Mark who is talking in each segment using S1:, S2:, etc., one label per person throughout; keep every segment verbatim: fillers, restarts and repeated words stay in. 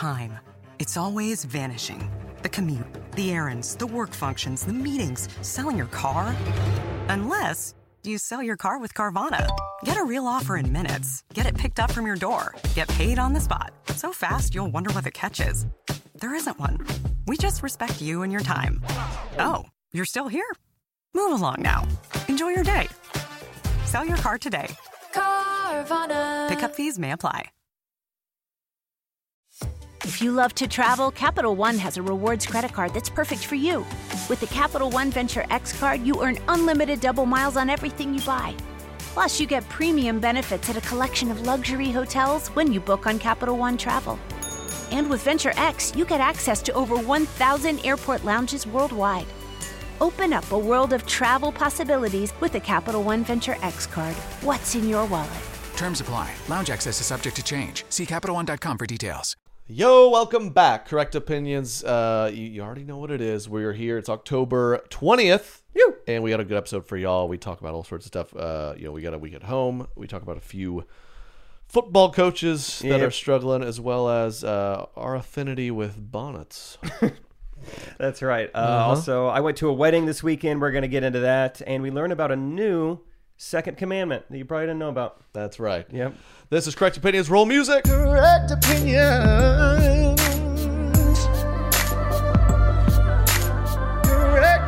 S1: time. It's always vanishing. The commute, the errands, the work functions, the meetings, selling your car. Unless you sell your car with Carvana. Get a real offer in minutes. Get it picked up from your door. Get paid on the spot. So fast, you'll wonder what the catch is. There isn't one. We just respect you and your time. Oh, you're still here? Move along now. Enjoy your day. Sell your car today.
S2: Carvana.
S1: Pickup fees may apply.
S3: If you love to travel, Capital One has a rewards credit card that's perfect for you. With the Capital One Venture X card, you earn unlimited double miles on everything you buy. Plus, you get premium benefits at a collection of luxury hotels when you book on Capital One Travel. And with Venture X, you get access to over one thousand airport lounges worldwide. Open up a world of travel possibilities with the Capital One Venture X card. What's in your wallet?
S4: Terms apply. Lounge access is subject to change. See Capital One dot com for details.
S5: Yo, welcome back. Correct Opinions. Uh, you, you already know what it is. We're here. It's October twentieth.
S6: You.
S5: And we got a good episode for y'all. We talk about all sorts of stuff. Uh, you know, we got a week at home. We talk about a few football coaches that
S6: Yep.
S5: are struggling, as well as uh, our affinity with bonnets.
S6: That's right. Uh,
S5: Uh-huh.
S6: Also, I went to a wedding this weekend. We're going to get into that. And we learned about a new second commandment that you probably didn't know about.
S5: That's right.
S6: Yep.
S5: This is Correct Opinions. Roll music. Correct Opinions. Correct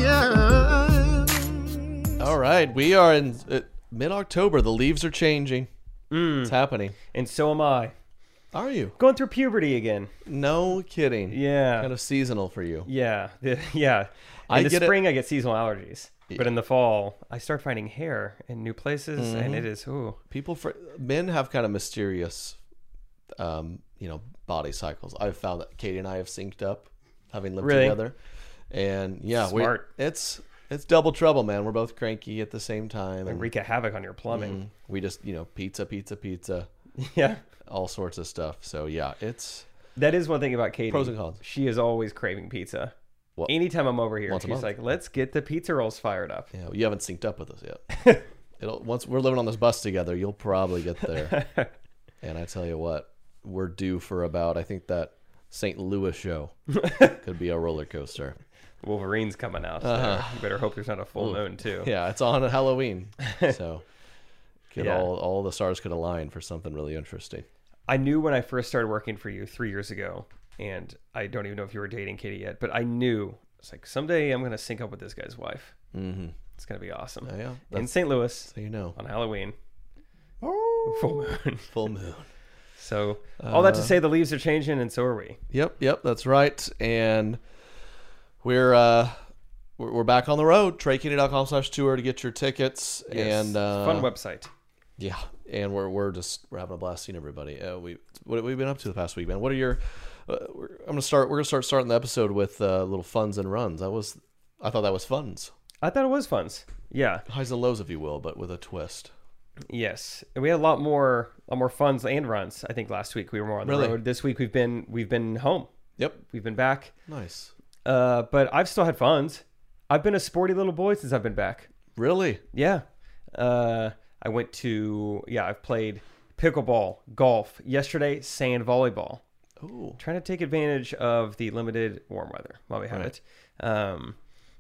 S5: Opinions. All right. We are in uh, mid-October. The leaves are changing.
S6: Mm.
S5: It's happening.
S6: And so am I.
S5: Are you?
S6: Going through puberty again.
S5: No kidding.
S6: Yeah.
S5: Kind of seasonal for you.
S6: Yeah. Yeah. In
S5: I
S6: the
S5: get it.
S6: spring, I get seasonal allergies. But in the fall, I start finding hair in new places,
S5: Mm-hmm.
S6: and it is, ooh.
S5: People, for men have kind of mysterious, um, you know, body cycles. I've found that Katie and I have synced up, having lived
S6: Really?
S5: together. And yeah, we,
S6: Smart.
S5: it's it's double trouble, man. We're both cranky at the same time.
S6: And wreak a havoc on your plumbing.
S5: mm, we just, you know, pizza, pizza, pizza,
S6: Yeah.
S5: all sorts of stuff. So yeah, it's
S6: That is one thing about Katie.
S5: Pros and cons.
S6: She is always craving pizza.
S5: Well,
S6: Anytime I'm over here,
S5: once a
S6: she's
S5: month.
S6: like, let's get the pizza rolls fired up.
S5: yeah, you haven't synced up with us yet. It'll once we're living on this bus together, you'll probably get there. And I tell you what, we're due for about, I think that Saint Louis show could be a roller coaster.
S6: Wolverine's coming out. So
S5: Uh-huh.
S6: you better hope there's not a full
S5: Ooh.
S6: moon, too.
S5: Yeah, it's on Halloween. So could
S6: Yeah.
S5: all all the stars could align for something really interesting.
S6: I knew when I first started working for you three years ago, and I don't even know if you were dating Katie yet, but I knew it's like someday I'm going to sync up with this guy's wife.
S5: Mm-hmm.
S6: It's going to be awesome.
S5: Oh, yeah,
S6: In
S5: that's-
S6: Saint Louis
S5: So you know.
S6: on Halloween. Full moon.
S5: Full moon.
S6: So all that to
S5: Uh,
S6: say, the leaves are changing, and so are we.
S5: Yep, yep, that's right. And we're uh we're, we're back on the road. Trey Keeney dot com slash tour to get your tickets.
S6: Yes.
S5: And uh
S6: Fun website.
S5: Yeah, and we're we're just we're having a blast seeing everybody. Uh, we what have we been up to the past week, man? What are your? Uh, we're, I'm gonna start. We're gonna start starting the episode with uh, little funs and runs. That was, I thought that was funs.
S6: I thought it was fun. Yeah.
S5: Highs and lows, if you will, but with a twist.
S6: Yes, and we had a lot more, a lot more funs and runs. I think last week we were more on the
S5: Really?
S6: road. This week we've been, we've been home.
S5: Yep.
S6: We've been back.
S5: Nice.
S6: Uh, but I've still had funs. I've been a sporty little boy since I've been back.
S5: Really?
S6: Yeah. Uh, I went to, yeah, I've played pickleball, golf, yesterday, sand volleyball.
S5: Ooh.
S6: Trying to take advantage of the limited warm weather while we have
S5: Right.
S6: it. Um,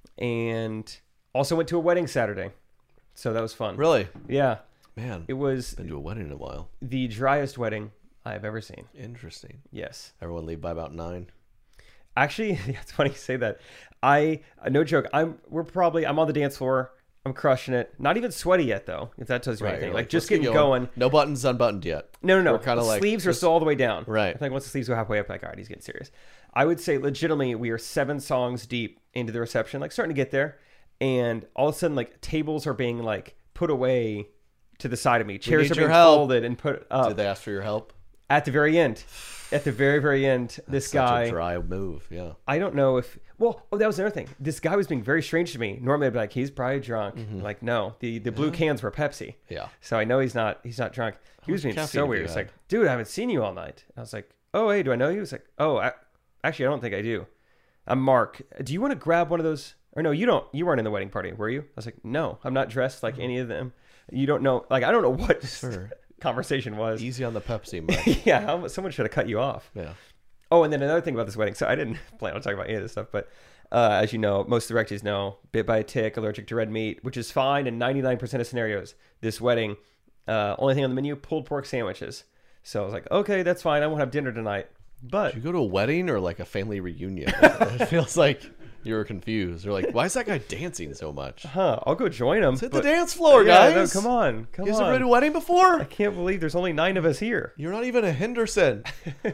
S6: and also went to a wedding Saturday. So that was fun.
S5: Really?
S6: Yeah.
S5: Man,
S6: It was
S5: been to a wedding in a while.
S6: the driest wedding I've ever seen.
S5: Interesting.
S6: Yes.
S5: Everyone leave by about nine.
S6: Actually, it's funny you say that. I, no joke, I'm, we're probably, I'm on the dance floor. I'm crushing it. Not even sweaty yet, though, if that tells you anything.
S5: you're
S6: Like, just
S5: let's
S6: getting
S5: get
S6: going.
S5: No buttons unbuttoned yet.
S6: No, no, no.
S5: We're kind of
S6: the
S5: like
S6: sleeves are
S5: just-
S6: still all the way down.
S5: Right.
S6: I think once the sleeves go halfway up, like, all right, he's getting serious. I would say legitimately we are seven songs deep into the reception, like starting to get there. And all of a sudden, like, tables are being, like, put away to the side of me. Chairs
S5: need
S6: are being
S5: your help.
S6: folded and put up.
S5: Did they ask for your help?
S6: At the very end. At the very, very end, this
S5: Such
S6: guy...
S5: a dry move. Yeah.
S6: I don't know if... Well, oh, that was another thing. This guy was being very strange to me. Normally, I'd be like, he's probably drunk. Like, no. The the blue cans were Pepsi.
S5: Yeah.
S6: So I know he's not he's not drunk. He was being
S5: caffeine
S6: so
S5: have
S6: weird.
S5: you
S6: It's
S5: had?
S6: like, dude, I haven't seen you all night. I was like, oh, hey, do I know you? He was like, oh, I, actually, I don't think I do. I'm Mark. Do you want to grab one of those? Or no, you don't. You weren't in the wedding party, were you? I was like, no, I'm not dressed like any of them. You don't know. Like, I don't know what this
S5: Sure.
S6: conversation was.
S5: Easy on the Pepsi, man.
S6: Yeah, how- someone should have cut you off.
S5: Yeah.
S6: Oh, and then another thing about this wedding. So I didn't plan on talking about any of this stuff, but uh, as you know, most of the recties know, bit by a tick, allergic to red meat, which is fine in ninety-nine percent of scenarios. This wedding, uh, only thing on the menu, pulled pork sandwiches. So I was like, okay, that's fine. I won't have dinner tonight. But
S5: Did you go to a wedding or like a family reunion? It feels like you were confused. You're like, why is that guy dancing so much?
S6: huh, I'll go join him.
S5: Let's hit
S6: but-
S5: the dance floor,
S6: Yeah, no,
S5: guys.
S6: come on, come
S5: You guys
S6: on.
S5: ever been to a wedding before?
S6: I can't believe there's only nine of us here.
S5: You're not even a Henderson.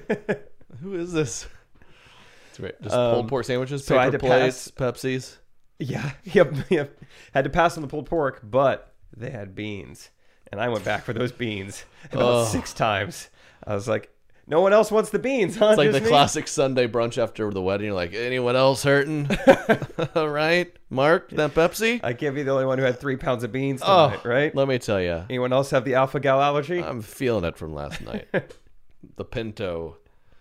S5: Who is this? It's great. Just
S6: Um,
S5: pulled pork sandwiches,
S6: so I had
S5: paper
S6: to
S5: plates, Pepsis.
S6: Yeah, yep, yep. Had to pass on the pulled pork, but they had beans, and I went back for those beans about
S5: Oh.
S6: six times. I was like, no one else wants the beans, huh?
S5: It's like
S6: Just
S5: the
S6: me?
S5: classic Sunday brunch after the wedding. You're like, anyone else hurting? All right, Mark, that Pepsi?
S6: I can't be the only one who had three pounds of beans
S5: Oh,
S6: tonight, right?
S5: Let me tell you,
S6: Anyone else have the alpha gal allergy?
S5: I'm feeling it from last night. The Pinto,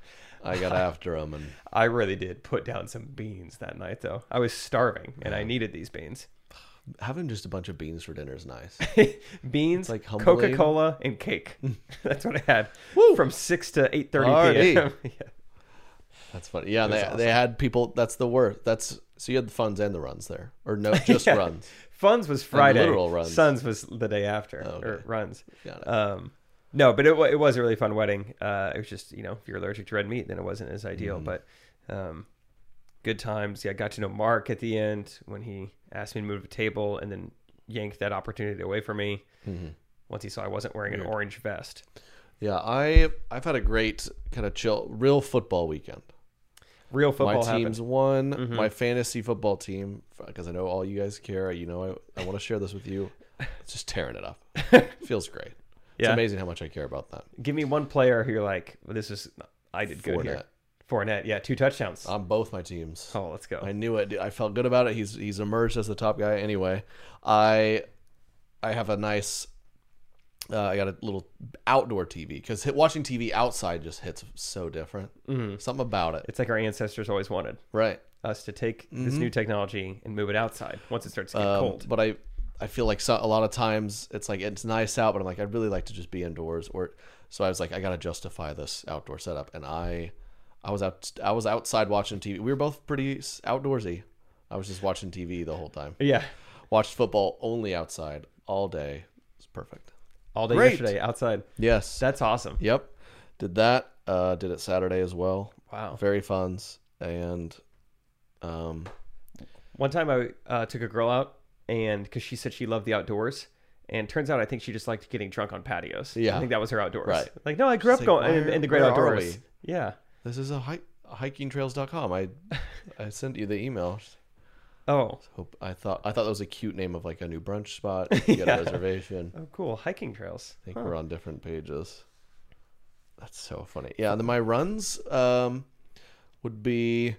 S5: I got after him, and
S6: I really did put down some beans that night, though. I was starving, and I needed these beans.
S5: having just a bunch of beans for dinner is nice.
S6: Beans,
S5: like humbling.
S6: Coca-Cola, and cake. That's what I had
S5: Woo.
S6: from six to eight thirty
S5: Party.
S6: p.m. yeah.
S5: That's funny. Yeah,
S6: It
S5: they
S6: was awesome.
S5: they had people. That's the worst. That's so you had the funds and the runs there, or no, just
S6: Yeah.
S5: runs.
S6: Funds was Friday.
S5: literal runs.
S6: Suns was the day after,
S5: Oh, okay.
S6: or runs.
S5: Got it.
S6: Um, no, but it, wa- it was a really fun wedding. Uh, it was just, you know, if you're allergic to red meat, then it wasn't as ideal.
S5: Mm-hmm.
S6: But um, good times. Yeah, I got to know Mark at the end when he asked me to move a table and then yanked that opportunity away from me
S5: Mm-hmm.
S6: once he saw I wasn't wearing an orange vest.
S5: Yeah, I I've had a great kind of chill, real football weekend.
S6: Real football
S5: My team's
S6: happened.
S5: won.
S6: Mhm.
S5: My fantasy football team, because I know all you guys care. You know, I, I want to share this with you. It's just tearing it up. Feels great. It's
S6: Yeah.
S5: amazing how much I care about that.
S6: Give me one player who you're like, well, this is, I did good here. Fournette. Yeah, two touchdowns.
S5: On both my teams.
S6: oh, let's go.
S5: I knew it. I felt good about it. He's he's emerged as the top guy anyway. I I have a nice. Uh, I got a little outdoor T V because watching T V outside just hits so different. Mm-hmm. Something about it,
S6: It's like our ancestors always wanted
S5: right?
S6: us to take this new technology and move it outside once it starts to get
S5: Um,
S6: cold.
S5: But I I feel like so, a lot of times it's like it's nice out, but I'm like I'd really like to just be indoors. Or so I was like I got to justify this outdoor setup, and I I was out I was outside watching T V. We were both pretty outdoorsy. I was just watching T V the whole time.
S6: Yeah.
S5: Watched football only outside all day. It's perfect.
S6: All day
S5: Great.
S6: yesterday outside.
S5: Yes.
S6: That's awesome.
S5: Yep. Did that. Uh, did it Saturday as well.
S6: Wow.
S5: Very fun. And um,
S6: One time I uh, took a girl out and because she said she loved the outdoors. And turns out I think she just liked getting drunk on patios.
S5: Yeah.
S6: I think that was her outdoors.
S5: Right.
S6: Like, no, I grew up
S5: It's like,
S6: going in,
S5: where-
S6: in the great
S5: where are
S6: outdoors.
S5: we?
S6: Yeah.
S5: this is a hike, hiking trails dot com. I I sent you the email.
S6: Oh.
S5: Hope I thought I thought that was a cute name of like a new brunch spot. You get
S6: Yeah.
S5: a reservation.
S6: Oh, cool. Hiking trails.
S5: I think
S6: Huh.
S5: we're on different pages. That's so funny. Yeah, and then my runs um, would be.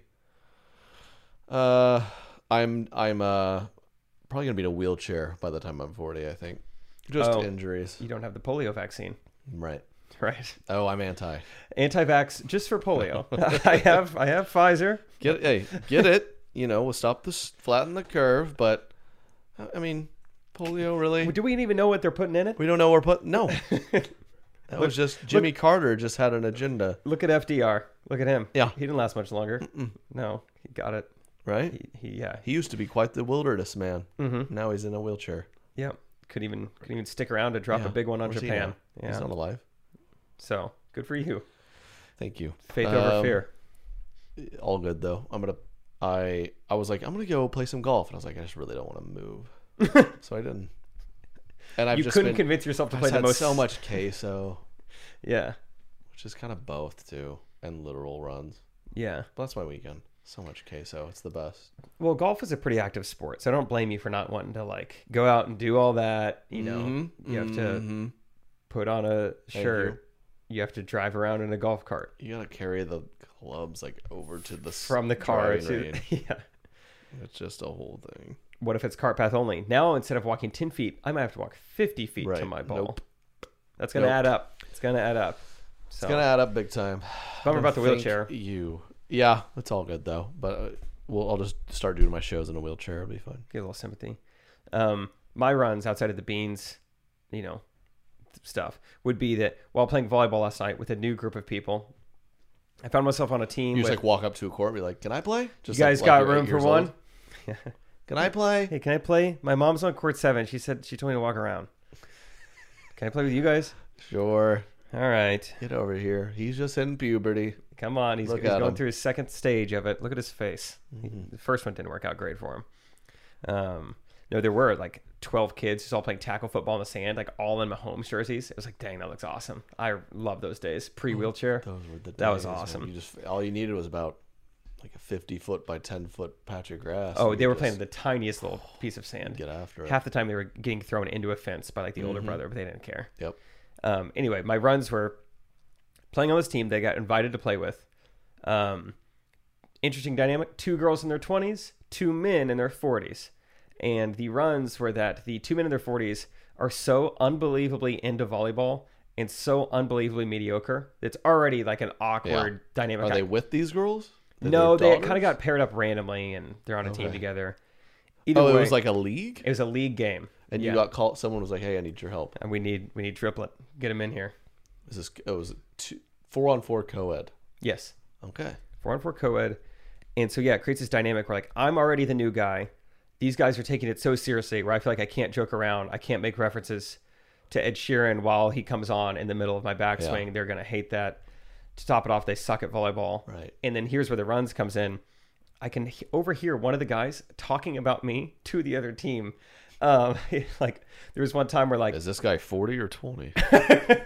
S5: Uh, I'm I'm uh probably gonna be in a wheelchair by the time I'm forty. I think just
S6: Oh.
S5: injuries.
S6: You don't have the polio vaccine.
S5: Right.
S6: Right.
S5: Oh, I'm anti.
S6: Anti-vax just for polio. I have I have Pfizer.
S5: Get it? Hey, get it? You know, we'll stop this, flatten the curve. But uh, I mean, polio really.
S6: Do we even know what they're putting in it?
S5: We don't know we're putting. No, that was just Jimmy Carter just had an agenda,
S6: Look at F D R. Look at him.
S5: Yeah.
S6: He didn't last much longer. No, he got it.
S5: right?
S6: He, he yeah.
S5: He used to be quite the wilderness man.
S6: Mm-hmm.
S5: Now he's in a wheelchair.
S6: Yeah. Couldn't even couldn't even stick around to drop
S5: Yeah.
S6: a big one on
S5: Where's he
S6: Japan.
S5: now?
S6: Yeah.
S5: He's not alive.
S6: So good for you.
S5: Thank you.
S6: Faith over
S5: Um,
S6: fear.
S5: All good though. I'm gonna. I I was like I'm gonna go play some golf, and I was like I just really don't want to move, so I didn't. And I've
S6: You
S5: just
S6: couldn't
S5: been,
S6: convince yourself to
S5: I've
S6: play the
S5: had
S6: most.
S5: so much queso,
S6: Yeah.
S5: which is kind of both too, and literal runs.
S6: Yeah.
S5: But that's my weekend. So much queso. It's the best.
S6: Well, golf is a pretty active sport, so I don't blame you for not wanting to like go out and do all that. You know,
S5: Mhm.
S6: you have to
S5: Mhm.
S6: put on a
S5: Thank
S6: shirt. You. have to drive around in a golf cart
S5: You gotta carry the clubs like over to the s-
S6: from the car
S5: driving
S6: to.
S5: range.
S6: Yeah.
S5: It's just a whole thing.
S6: What if it's cart path only? Now instead of walking ten feet, I might have to walk fifty feet to
S5: Right.
S6: my ball.
S5: Nope.
S6: That's gonna
S5: Nope.
S6: add up. It's gonna add up. So
S5: It's gonna add up big time.
S6: bummer about the
S5: Thank
S6: wheelchair.
S5: You. Yeah, it's all good though. But uh, we'll I'll just start doing my shows in a wheelchair. It'll be fun.
S6: Get a little sympathy. Um, my runs outside of the beans, you know, stuff would be that while playing volleyball last night with a new group of people, I found myself on a team.
S5: You just
S6: with,
S5: like walk up to a court and be like, "Can I play?"
S6: you
S5: Just
S6: guys
S5: like,
S6: got
S5: like you're
S6: room
S5: eight
S6: for
S5: years
S6: one?
S5: old. Can I play?
S6: Hey, can I play? My mom's on court seven. She said she told me to walk around. Can I play with you guys?
S5: Sure.
S6: All right.
S5: Get over here. He's just in puberty.
S6: Come on. He's,
S5: Look
S6: he's
S5: at
S6: going
S5: him.
S6: through his second stage of it. Look at his face.
S5: Mm-hmm.
S6: The first one didn't work out great for him. Um, no, there were like twelve kids who's all playing tackle football in the sand, like all in Mahomes jerseys. It was like, dang, that looks awesome. I love those days. Pre-wheelchair.
S5: Those were the days,
S6: That was
S5: man.
S6: awesome.
S5: You just all you needed was about like a fifty foot by ten foot patch of grass.
S6: Oh,
S5: You
S6: they
S5: could
S6: were
S5: just
S6: playing the tiniest little piece of sand.
S5: get after it.
S6: Half the time they were getting thrown into a fence by like the
S5: Mm-hmm.
S6: older brother, but they didn't care.
S5: Yep.
S6: Um, anyway, my runs were playing on this team they got invited to play with. Um, interesting dynamic. Two girls in their twenties, two men in their forties. And the runs were that the two men in their forties are so unbelievably into volleyball and so unbelievably mediocre. It's already like an awkward
S5: Yeah.
S6: dynamic.
S5: Are they with these girls? They're
S6: no,
S5: their
S6: they kind of
S5: daughters?
S6: got paired up randomly and they're on a team
S5: Okay.
S6: together. Either
S5: Oh,
S6: way,
S5: it was like a league,
S6: it was a league game.
S5: and
S6: Yeah.
S5: you got called. Someone was like, "Hey, I need your help."
S6: And we need we need triplet. Get him in here.
S5: Is this? It was two, four on four co-ed.
S6: Yes.
S5: Okay.
S6: Four on four co-ed. And so, yeah, it creates this dynamic where, like, I'm already the new guy. These guys are taking it so seriously where I feel like I can't joke around. I can't make references to Ed Sheeran while he comes on in the middle of my backswing.
S5: Yeah.
S6: They're going to hate that. To top it off, they suck at volleyball.
S5: Right.
S6: And then here's where the runs comes in. I can he- overhear one of the guys talking about me to the other team. Um, like, there was one time where, like,
S5: Is this guy forty or twenty?
S6: what's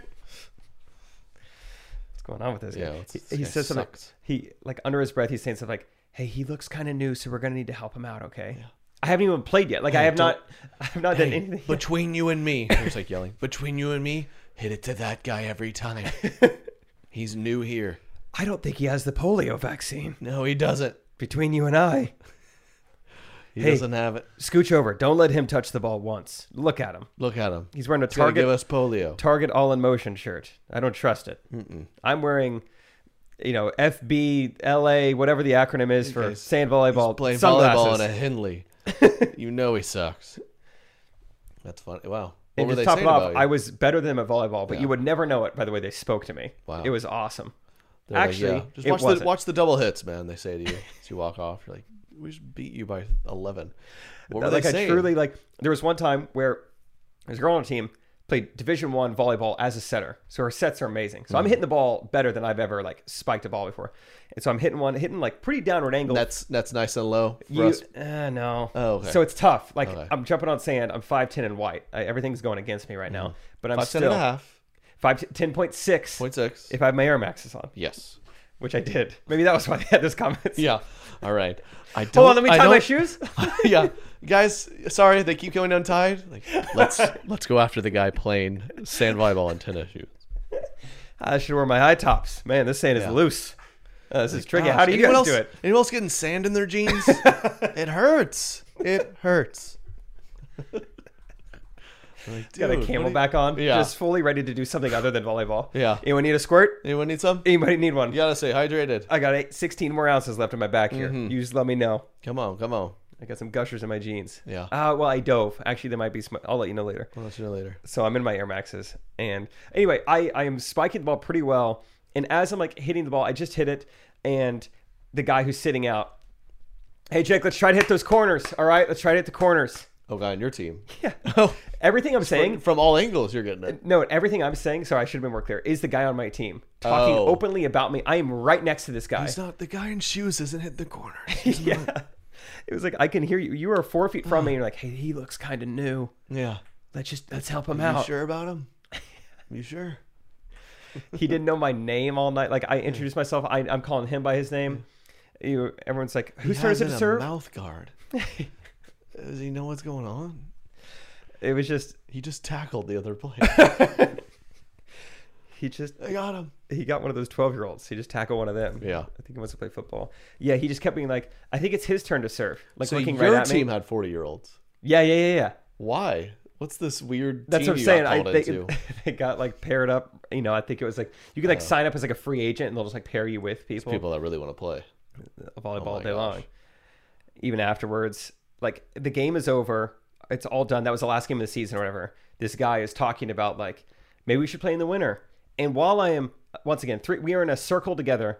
S6: going on with this
S5: Yeah,
S6: guy?
S5: what's-
S6: He,
S5: this
S6: he
S5: guy
S6: says something.
S5: sucks.
S6: He like under his breath, he's saying something like, "Hey, he looks kind of new, so we're gonna need to help him out, okay?" I haven't even played yet. Like I
S5: Hey,
S6: have
S5: don't-
S6: not, I have not done anything.
S5: Between you and me, he was like yelling. Between you and me, hit it to that guy every time. He's new here.
S6: I don't think he has the polio vaccine.
S5: No, he doesn't.
S6: Between you and I,
S5: He
S6: Hey.
S5: doesn't have it.
S6: scooch over. Don't let him touch the ball once. Look at him.
S5: Look at him.
S6: He's wearing a
S5: He's gonna give
S6: Target
S5: us polio.
S6: Target All in Motion shirt. I don't trust it.
S5: Mm-mm.
S6: I'm wearing, you know, F B L A, whatever the acronym is for
S5: He's-
S6: sand volleyball.
S5: He's playing
S6: sunglasses.
S5: volleyball in a Henley. You know he sucks. That's funny. Wow. What
S6: And
S5: were
S6: to
S5: they
S6: top
S5: saying
S6: it off,
S5: about you?
S6: I was better than him at volleyball, but
S5: Yeah.
S6: you would never know it by the way they spoke to me.
S5: Wow.
S6: It was awesome.
S5: They're like,
S6: Actually,
S5: yeah, just
S6: it
S5: watch the
S6: wasn't.
S5: watch the double hits, man. They say to you as you walk off. You're like, we just beat you by eleven. What were
S6: like
S5: they
S6: I
S5: saying?
S6: truly like. There was one time where there's a girl on a team played Division One volleyball as a setter, so her sets are amazing. So I'm hitting the ball better than I've ever like spiked a ball before, and so I'm hitting one, hitting like pretty downward angle.
S5: That's that's nice and low for
S6: You,
S5: us.
S6: uh, no.
S5: Oh, okay.
S6: So it's tough. Like
S5: Okay.
S6: I'm jumping on sand. I'm five ten and white. I, everything's going against me right now. But I'm
S5: Five ten
S6: still
S5: and a half.
S6: five ten point six.
S5: Point six.
S6: If I have my Air Maxes on,
S5: Yes.
S6: which I did. Maybe that was why they had those comments.
S5: Yeah. All right. I don't.
S6: Hold on, let me
S5: I
S6: tie my
S5: don't-
S6: shoes.
S5: Yeah, guys. Sorry, they keep going untied. Like, let's let's go after the guy playing sand volleyball and tennis shoes.
S6: I should wear my high tops. Man, this sand is
S5: Yeah.
S6: loose. Uh, this is tricky.
S5: Gosh,
S6: How do you
S5: anyone
S6: guys
S5: else,
S6: do it?
S5: Anyone else getting sand in their jeans? It hurts. It hurts. Like,
S6: Got a
S5: dude, what
S6: camelback
S5: do you-
S6: on,
S5: Yeah.
S6: just fully ready to do something other than volleyball.
S5: Yeah.
S6: Anyone need a squirt?
S5: Anyone need some?
S6: Anybody need one?
S5: You gotta stay hydrated.
S6: I got eight, sixteen more ounces left in my back here.
S5: Mm-hmm.
S6: You just let me know.
S5: Come on, come on.
S6: I got some gushers in my jeans.
S5: Yeah.
S6: Uh, well, I dove. Actually, there might be some. I'll let you know later.
S5: I'll let you know later.
S6: So I'm in my Air Maxes. And anyway, I, I am spiking the ball pretty well. And as I'm like hitting the ball, I just hit it. And the guy who's sitting out, hey, Jake, let's try to hit those corners. All right, let's try to hit the corners.
S5: Oh, guy on your team.
S6: Yeah.
S5: Oh,
S6: Everything I'm saying,
S5: from all angles, you're getting it.
S6: no, everything I'm saying, sorry, I should have been more clear, is the guy on my team talking
S5: Oh.
S6: openly about me. I am right next to this guy.
S5: He's not the guy in shoes. Isn't hitting the corner.
S6: Yeah. It was like, I can hear you. You are four feet from me. And you're like, hey, he looks kind of new.
S5: Yeah.
S6: Let's just, let's help him
S5: You
S6: out.
S5: sure about him? You sure?
S6: He didn't know my name all night. Like I introduced myself. I, I'm calling him by his name. You, everyone's like, whose
S5: He
S6: turn is
S5: has
S6: it to
S5: in a
S6: serve?
S5: mouth guard. Does he know what's going on?
S6: It was just,
S5: He just tackled the other player.
S6: he just,
S5: I got him.
S6: he got one of those twelve year olds. He just tackled one of them.
S5: Yeah.
S6: I think he wants to play football. Yeah. He just kept being like, I think it's his turn to serve. Like
S5: So
S6: looking
S5: your
S6: right at
S5: team
S6: me.
S5: had forty year olds.
S6: Yeah. Yeah. Yeah. Yeah.
S5: Why? What's this weird
S6: That's
S5: team
S6: what I'm
S5: you
S6: saying.
S5: got
S6: I
S5: called
S6: think
S5: into?
S6: they got like paired up. You know, I think it was like you could like sign up as like a free agent, and they'll just like pair you with people,
S5: People that really want to play.
S6: volleyball
S5: Oh
S6: all
S5: my
S6: day
S5: gosh.
S6: long. Even afterwards, like the game is over, it's all done. That was the last game of the season or whatever. This guy is talking about like maybe we should play in the winter. And while I am once again three, we are in a circle together.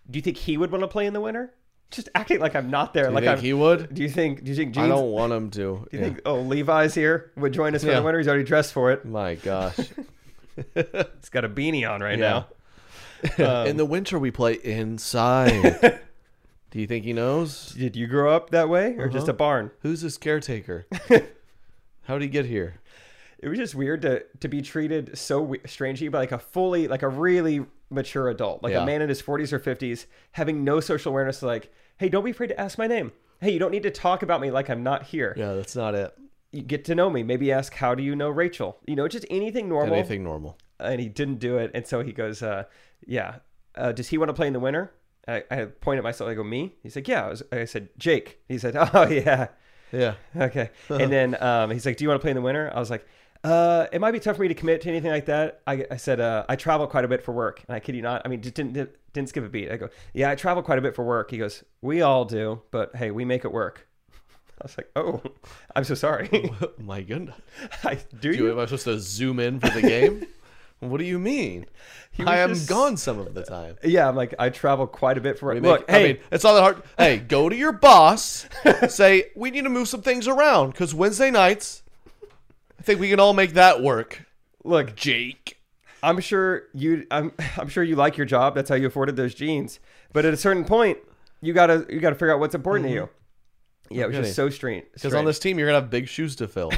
S6: Do you think he would want to play in the winter? Just acting like I'm not there.
S5: Do you
S6: like
S5: think
S6: I'm,
S5: he would?
S6: Do you think? Do you think? Jeans,
S5: I don't want him to.
S6: Do you
S5: Yeah.
S6: think? Oh, Levi's here would join us for
S5: Yeah.
S6: the winter. He's already dressed for it.
S5: My gosh.
S6: He's got a beanie on right
S5: Yeah.
S6: now. Um,
S5: in the winter, we play inside. Do you think he knows?
S6: Did you grow up that way, or just
S5: Uh-huh.
S6: a barn?
S5: Who's this caretaker? How did he get here?
S6: It was just weird to to be treated so we- strangely by like a fully, like a really mature adult, like
S5: Yeah.
S6: a man in his forties or fifties, having no social awareness. Like, hey, don't be afraid to ask my name. Hey, you don't need to talk about me like I'm not here.
S5: Yeah, that's not it.
S6: You get to know me. Maybe ask, how do you know Rachel? You know, just anything normal.
S5: Anything normal.
S6: And he didn't do it. And so he goes, uh, yeah, uh, does he want to play in the winter? I, I point at myself. I go, me? He's like, yeah. I, was, I said, Jake. He said, oh, yeah.
S5: Yeah.
S6: Okay. And then um, he's like, do you want to play in the winter? I was like, uh, it might be tough for me to commit to anything like that. I, I said, uh, I travel quite a bit for work. And I kid you not. I mean, just didn't, didn't, didn't skip a beat. I go, yeah, I travel quite a bit for work. He goes, we all do, but hey, we make it work. I was like, oh, I'm so sorry.
S5: My goodness.
S6: I, do
S5: Do you,
S6: you?
S5: am I supposed to zoom in for the game? What do you mean?
S6: He
S5: I
S6: was
S5: am
S6: just-
S5: gone some of the time.
S6: Yeah, I'm like, I travel quite a bit for work.
S5: We make-
S6: Look, hey,
S5: I mean, it's not that hard. Hey, go to your boss. Say, we need to move some things around because Wednesday nights, I think we can all make that work.
S6: look,
S5: Jake.
S6: I'm sure you I'm I'm sure you like your job. That's how you afforded those jeans. But at a certain point, you gotta you gotta figure out what's important to you. Yeah, it was
S5: kidding.
S6: just so strange.
S5: Because on this team, you're going to have big shoes to fill.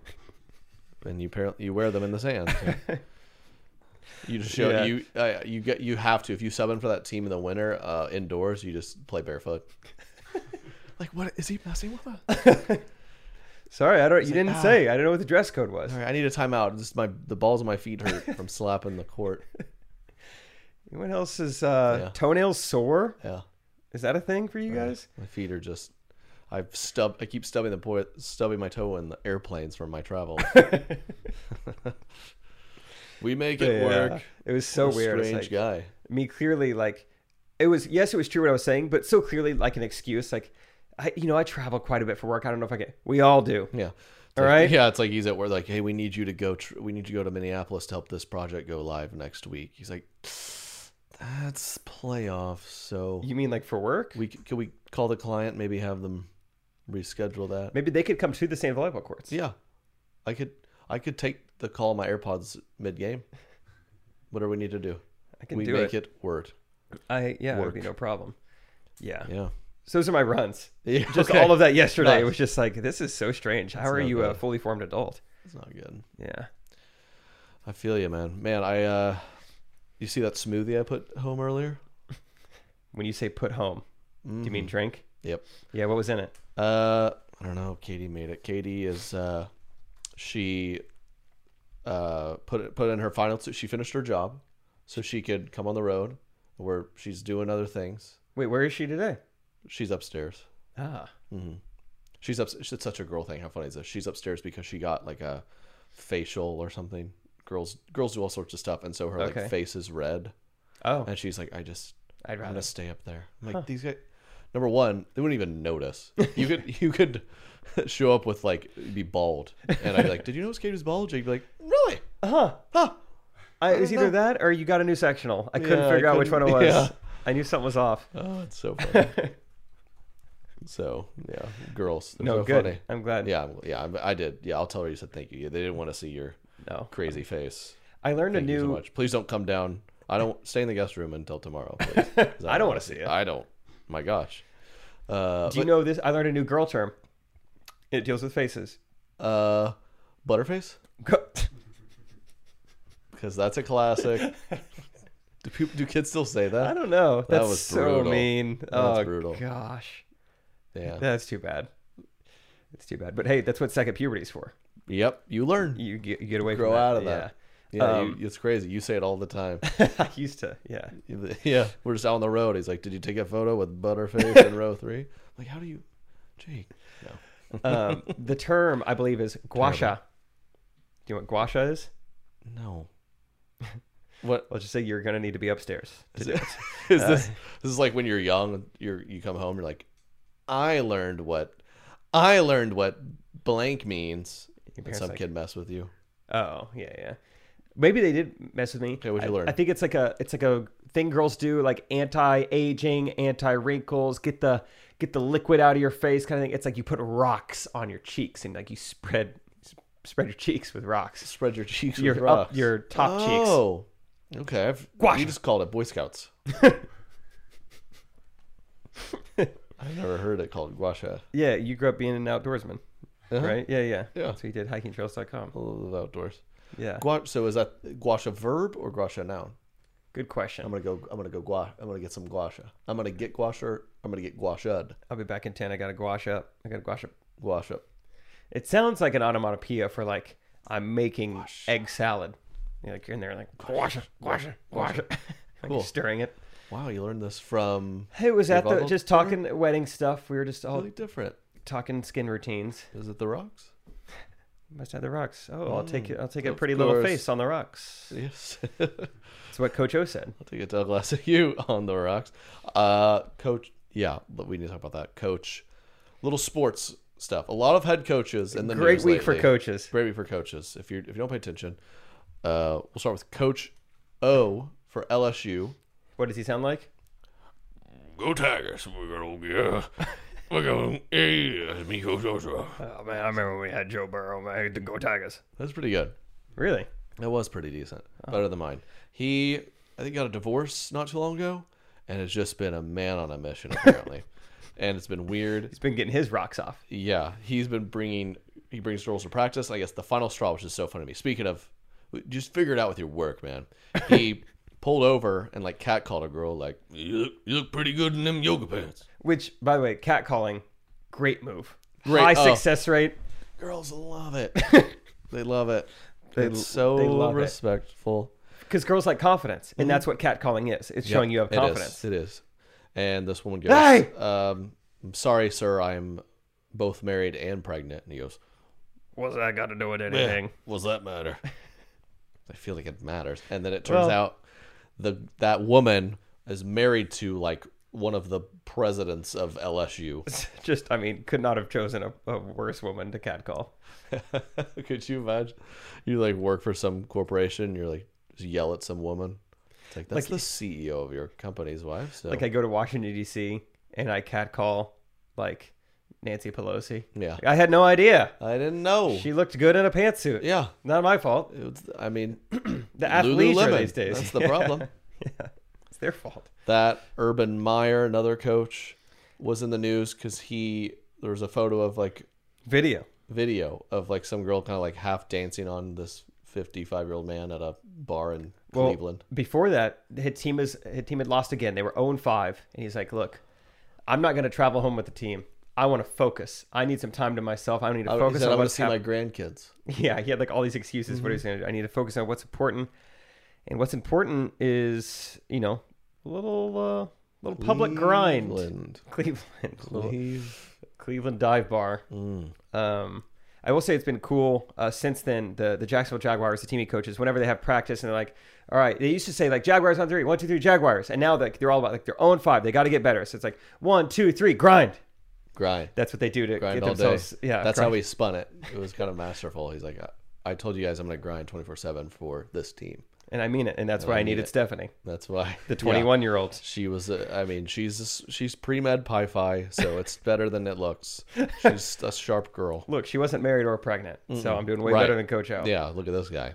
S5: And you apparently you wear them in the sand. so. You just show
S6: Yeah.
S5: you uh, you get you have to if you sub in for that team in the winter uh, indoors, you just play barefoot. Like, what is he messing with us?
S6: Sorry, I don't. You
S5: like,
S6: didn't
S5: ah.
S6: say. I didn't know what the dress code was.
S5: All right, I need a timeout. Just my the balls of my feet hurt from slapping the court.
S6: Anyone else is uh,
S5: Yeah.
S6: toenails sore?
S5: Yeah,
S6: Is that a thing for you guys?
S5: my feet are just. I've stub. I keep stubbing the po- stubbing my toe in the airplanes from my travels. We make it
S6: Yeah.
S5: work.
S6: It was so
S5: What a
S6: weird. It's
S5: Strange
S6: like,
S5: guy.
S6: me clearly like it was. Yes, it was true what I was saying, but so clearly like an excuse. Like, I you know I travel quite a bit for work. I don't know if I can. We all do.
S5: Yeah.
S6: All
S5: Like,
S6: right.
S5: Yeah, it's like he's at work. Like, hey, we need you to go. Tr- we need you to go to Minneapolis to help this project go live next week. He's like, that's playoffs. So
S6: You mean like for work?
S5: we c- can we call the client? Maybe have them reschedule that.
S6: Maybe they could come to the same volleyball courts.
S5: Yeah, I could. I could take the call on my AirPods mid game. What do we need to do?
S6: I can
S5: we
S6: do
S5: make
S6: it.
S5: it, word.
S6: I yeah, it would
S5: Work.
S6: be no problem. Yeah.
S5: Yeah.
S6: So those are my runs.
S5: Yeah,
S6: Just
S5: okay.
S6: all of that yesterday.
S5: Nice.
S6: It was just like, this is so strange. How
S5: That's
S6: are
S5: no
S6: you a
S5: good.
S6: fully formed adult?
S5: It's not good.
S6: Yeah.
S5: I feel you, man. Man, I. uh You see that smoothie I put home earlier?
S6: When you say put home, do you mean drink?
S5: Yep.
S6: Yeah. What was in it?
S5: Uh, I don't know. Katie made it. Katie is uh, she uh put it put in her final. She finished her job, so she could come on the road where she's doing other things.
S6: Wait, where is she today?
S5: She's upstairs.
S6: Ah.
S5: She's up. It's such a girl thing. How funny is this? She's upstairs because she got like a facial or something. Girls girls do all sorts of stuff, and so her
S6: Okay.
S5: like face is red,
S6: Oh.
S5: and she's like, I just
S6: I'd
S5: I'm
S6: rather.
S5: gonna stay up there. I'm like these guys. Number one, they wouldn't even notice. You could you could show up with like be bald, and I'd be like, "Did you notice Kate was bald?" Jake'd be like, "Really?
S6: Huh.
S5: Huh?"
S6: I, it was
S5: don't
S6: either
S5: know.
S6: that or you got a new sectional. I couldn't
S5: Yeah, I
S6: figure out which one it
S5: couldn't-
S6: was.
S5: yeah.
S6: I knew something was off.
S5: Oh, it's so funny. So yeah, girls. They're
S6: No,
S5: so
S6: good.
S5: funny.
S6: I'm glad.
S5: Yeah, yeah, I I did. Yeah, I'll tell her you said thank you. Yeah, they didn't want to see your
S6: No.
S5: crazy face.
S6: I learned
S5: Thank
S6: a
S5: you so
S6: new.
S5: much. Please don't come down. I don't stay in the guest room until tomorrow. Please, 'cause
S6: I don't wanna see it.
S5: I don't. My gosh. Uh,
S6: Do you
S5: but-
S6: know this? I learned a new girl term. It deals with faces.
S5: Uh, Butterface? Because that's a classic. do people, do kids still say that?
S6: I don't know.
S5: That
S6: That's
S5: was
S6: so
S5: brutal.
S6: mean.
S5: That's
S6: oh
S5: brutal.
S6: gosh.
S5: Yeah.
S6: That's too bad. It's too bad. But hey, that's what second puberty is for.
S5: Yep. You learn.
S6: You get, you get away
S5: Grow
S6: from that.
S5: out of that. Yeah.
S6: Um,
S5: you, it's crazy. You say it all the time.
S6: Yeah. I used to. Yeah.
S5: Yeah. We're just out on the road. He's like, "Did you take a photo with Butterface in row three?" I'm like, how do you, Jake? No.
S6: Um, the term I believe is gua sha. Do you know what gua sha is?
S5: No. What
S6: I'll just say you're gonna need to be upstairs. To
S5: is,
S6: do
S5: it,
S6: it.
S5: is this? This is like when you're young. You're you come home. You're like, I learned what, I learned what blank means.
S6: Your
S5: And
S6: parents
S5: some
S6: like,
S5: kid mess with you.
S6: Oh yeah, yeah. Maybe they did mess with me.
S5: Okay, what'd you
S6: I,
S5: learn?
S6: I think it's like a it's like a thing girls do, like anti-aging, anti-wrinkles, get the get the liquid out of your face kind of thing. It's like you put rocks on your cheeks and like you spread spread your cheeks with rocks.
S5: Spread your cheeks
S6: Your
S5: with rocks.
S6: up your top cheeks.
S5: Oh, okay. I've,
S6: Gua
S5: you
S6: sha.
S5: just called it Boy Scouts. I've never heard it called gua sha.
S6: Yeah, you grew up being an outdoorsman,
S5: Uh-huh.
S6: right? Yeah, yeah.
S5: Yeah.
S6: So you did hiking trails dot com.
S5: I love outdoors.
S6: Yeah.
S5: Gua, so is that gua sha verb or gua sha noun?
S6: Good question.
S5: I'm gonna go. I'm gonna go gua. I'm gonna get some gua sha. I'm gonna get gua sha. I'm gonna get gua sha'd.
S6: I'll be back in ten. I got to gouache up. I got to gouache up.
S5: Gua sha.
S6: It sounds like an onomatopoeia for like I'm making egg salad. You're like you're in there like gouache, gouache, gouache. Like
S5: Cool.
S6: you're stirring it.
S5: Wow, you learned this from.
S6: Hey, it was at the
S5: Revival
S6: just
S5: Tour?
S6: talking wedding stuff. We were just all
S5: Really different.
S6: talking skin routines.
S5: Is it the rocks?
S6: Must have the rocks. Oh, I'll take it. I'll take a
S5: Of
S6: pretty little
S5: course.
S6: face on the rocks.
S5: Yes.
S6: That's what Coach O said.
S5: I'll take a tall glass of you on the rocks. Uh, coach, yeah, but we need to talk about that. Coach, little sports stuff. A lot of head coaches in the
S6: Great
S5: news
S6: week for
S5: lately.
S6: coaches.
S5: Great week for coaches. If you if you don't pay attention, uh, we'll start with Coach O for L S U.
S6: What does he sound like?
S7: Go Tigers. We're going to get. We're going. Hey, it's me, Coach Oshua.
S6: Oh man, I remember when we had Joe Burrow. Man, I had to go Tigers.
S5: That's pretty good.
S6: Really?
S5: That was pretty decent. Better than mine. He, I think, got a divorce not too long ago, and has just been a man on a mission apparently. And it's been weird.
S6: He's been getting his rocks off.
S5: Yeah, he's been bringing he brings girls to practice. I guess the final straw, which is so funny to me. Speaking of, just figure it out with your work, man. He pulled over and like catcalled a girl, like,
S7: You look, you look pretty good in them yoga pants.
S6: Which, by the way, catcalling, great move.
S5: Great.
S6: High
S5: Oh.
S6: success rate.
S5: girls love it. They love it.
S6: They-
S5: It's so
S6: they love it.
S5: respectful.
S6: Because girls like confidence, and that's what catcalling is. It's showing you have
S5: It is.
S6: confidence.
S5: It is. And this woman goes,
S6: Hey!
S5: um, I'm sorry, sir. I'm both married and pregnant. And he goes,
S6: What's that got to do with anything?
S5: what's that matter? I feel like it matters. And then it turns
S6: Well-
S5: out the that woman is married to like one of the presidents of L S U.
S6: Just, I mean, could not have chosen a, a worse woman to catcall.
S5: Could you imagine? You like work for some corporation, and you're like just yell at some woman. It's like that's
S6: Like-
S5: the C E O of your company's wife. So
S6: Like I go to Washington D C and I catcall like Nancy Pelosi.
S5: yeah,
S6: I had no idea.
S5: I didn't know.
S6: She looked good in a pantsuit.
S5: yeah,
S6: Not my fault.
S5: it was, I mean,
S6: The athletes
S5: Lululemon.
S6: these days.
S5: That's the problem.
S6: Yeah, it's their fault.
S5: That Urban Meyer, another coach, was in the news because he there was a photo of like
S6: Video.
S5: video of like some girl kind of like half dancing on this fifty-five year old man at a bar in
S6: Well,
S5: Cleveland.
S6: before that, his team is his team had lost again. They were oh and five, and he's like, "Look, I'm not going to travel home with the team. I want to focus. I need some time to myself. I need to
S5: I, he
S6: focus
S5: said,
S6: on
S5: I want to
S6: what's
S5: see my
S6: happening."
S5: grandkids.
S6: Yeah, he had like all these excuses. What he's going to do? I need to focus on what's important, and what's important is you know a little uh, little public grind.
S5: Cleveland.
S6: Cleveland, little
S5: Cleve-
S6: Cleveland dive bar.
S5: Mm.
S6: Um, I will say it's been cool uh, since then. The the Jacksonville Jaguars, the team he coaches, whenever they have practice and they're like, all right, they used to say like Jaguars on three, one, two, three, Jaguars. And now like, they're all about like they're oh and five. They got to get better. So it's like one, two, three, grind.
S5: Grind.
S6: That's what they do to
S5: Grind
S6: get
S5: all
S6: themselves.
S5: day.
S6: Yeah.
S5: That's
S6: grind.
S5: how he spun it. It was kind of masterful. He's like, I, I told you guys I'm going to grind twenty-four seven for this team.
S6: And I mean it. And that's
S5: And
S6: why
S5: I
S6: I
S5: mean
S6: needed
S5: it.
S6: Stephanie,
S5: That's why.
S6: the
S5: Yeah.
S6: twenty-one year old.
S5: She was, uh, I mean, she's she's pre-med pi-fi, so it's better than it looks. She's a sharp girl.
S6: Look, she wasn't married or pregnant. So I'm doing way
S5: Right.
S6: better than Coach O.
S5: Yeah, look at this guy.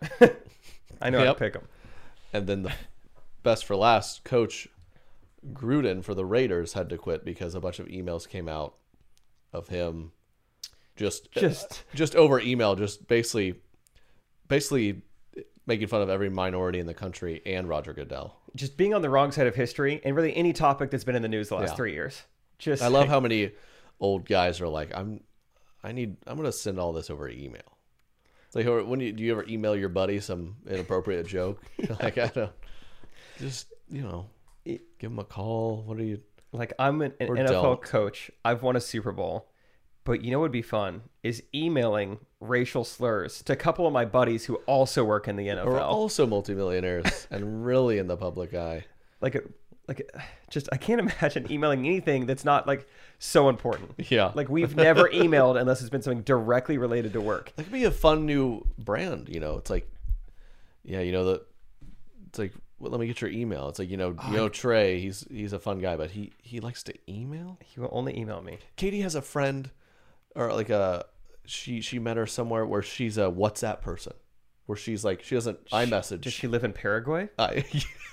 S6: I know how
S5: Yep.
S6: to pick him.
S5: And then the best for last, Coach Gruden for the Raiders had to quit because a bunch of emails came out of him just
S6: Just-
S5: just over email, just basically basically making fun of every minority in the country and Roger Goodell.
S6: Just being on the wrong side of history and really any topic that's been in the news the last
S5: Yeah.
S6: three years. Just
S5: I love how many old guys are like, I'm I need I'm gonna send all this over email. It's like when you do you ever email your buddy some inappropriate joke? You're like, I don't just you know give him a call. What are you
S6: Like I'm an, an
S5: Or
S6: N F L
S5: don't.
S6: coach. I've won a Super Bowl. But you know what would be fun is emailing racial slurs to a couple of my buddies who also work in the N F L.
S5: Or also multimillionaires and really in the public eye.
S6: Like a, like a, just I can't imagine emailing anything that's not like so important.
S5: Yeah.
S6: Like we've never emailed unless it's been something directly related to work.
S5: That could be a fun new brand, you know. It's like yeah, you know the it's like well, let me get your email. It's like, you know, you know Trey, he's he's a fun guy, but he he likes to email.
S6: He will only email me.
S5: Katie has a friend, or like a she she met her somewhere where she's a WhatsApp person, where she's like she doesn't iMessage.
S6: Does she live in Paraguay?
S5: I,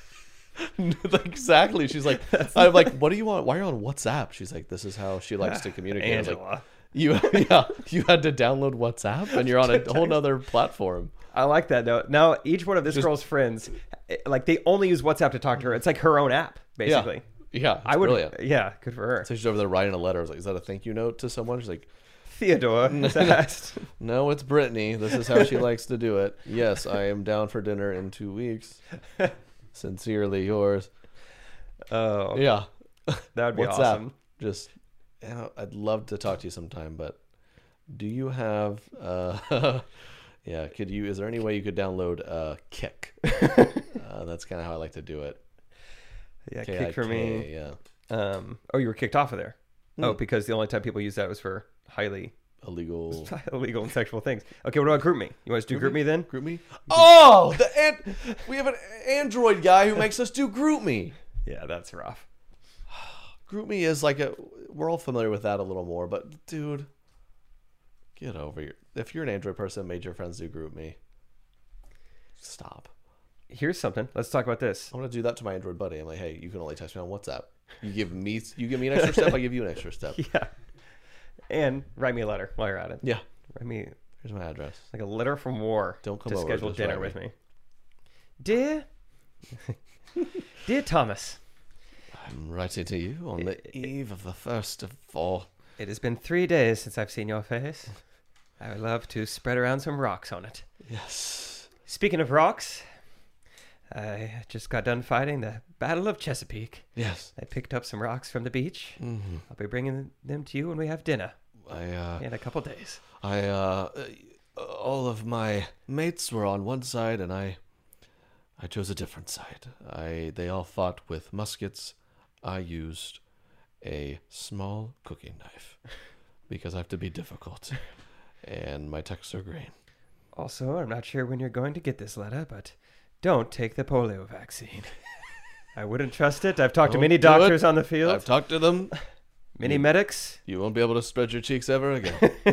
S5: exactly. She's like, I'm like, what do you want? Why are you on WhatsApp? She's like, this is how she likes to communicate. I was like,
S6: Angela.
S5: you yeah, you had to download WhatsApp and you're on a whole nother platform.
S6: I like that though. Now each one of this girl's friends, eh, like they only use WhatsApp to talk to her. It's like her own app, basically.
S5: Yeah, yeah, it's
S6: I would.
S5: brilliant.
S6: Yeah, good for her.
S5: So she's over there writing a letter. I was like, is that a thank you note to someone? She's like,
S6: Theodore has asked.
S5: no, it's Brittany. This is how she likes to do it. Yes, I am down for dinner in two weeks. Sincerely yours.
S6: Oh,
S5: Yeah.
S6: that would be
S5: WhatsApp.
S6: awesome.
S5: Just, you know, I'd love to talk to you sometime, but do you have, uh, yeah, could you, is there any way you could download uh, Kick? uh, that's kind of how I like to do it.
S6: Yeah,
S5: K I
S6: kick for me.
S5: K, yeah.
S6: Um, oh, you were kicked off of there.
S5: Hmm.
S6: Oh, because the only time people use that was for highly
S5: Illegal.
S6: illegal and sexual things. Okay, what about group me? You want us to do group me then?
S5: Group me? Oh, the an- we have an Android guy who makes us do Group Me.
S6: Yeah, that's rough.
S5: Group Me is like a, we're all familiar with that a little more, but dude, get over your, if you're an Android person and made your friends do Group Me, stop.
S6: Here's something. Let's talk about this.
S5: I'm gonna do that to my Android buddy. I'm like, hey, you can only text me on WhatsApp. You give me, you give me an extra step, I give you an extra step.
S6: Yeah. And write me a letter while you're at it.
S5: Yeah.
S6: Write me
S5: Here's my address.
S6: like a letter from war.
S5: Don't come
S6: to
S5: over,
S6: schedule
S5: just
S6: dinner
S5: write
S6: with
S5: me.
S6: me. Dear, dear Thomas,
S5: I'm writing to you on the eve of the first of fall.
S6: it has been three days since I've seen your face. I would love to spread around some rocks on it.
S5: Yes.
S6: Speaking of rocks, I just got done fighting the Battle of Chesapeake.
S5: Yes.
S6: I picked up some rocks from the beach.
S5: Mm-hmm.
S6: I'll be bringing them to you when we have dinner
S5: I, uh,
S6: in a couple days.
S5: I, uh, all of my mates were on one side, and I, I chose a different side. I, they all fought with muskets. I used a small cooking knife because I have to be difficult, and my texts are green.
S6: Also, I'm not sure when you're going to get this letter, but don't take the polio vaccine. I wouldn't trust it. I've talked to
S5: Don't
S6: many
S5: do
S6: doctors
S5: it.
S6: on the field,
S5: I've talked to them.
S6: many medics.
S5: You won't be able to spread your cheeks ever again.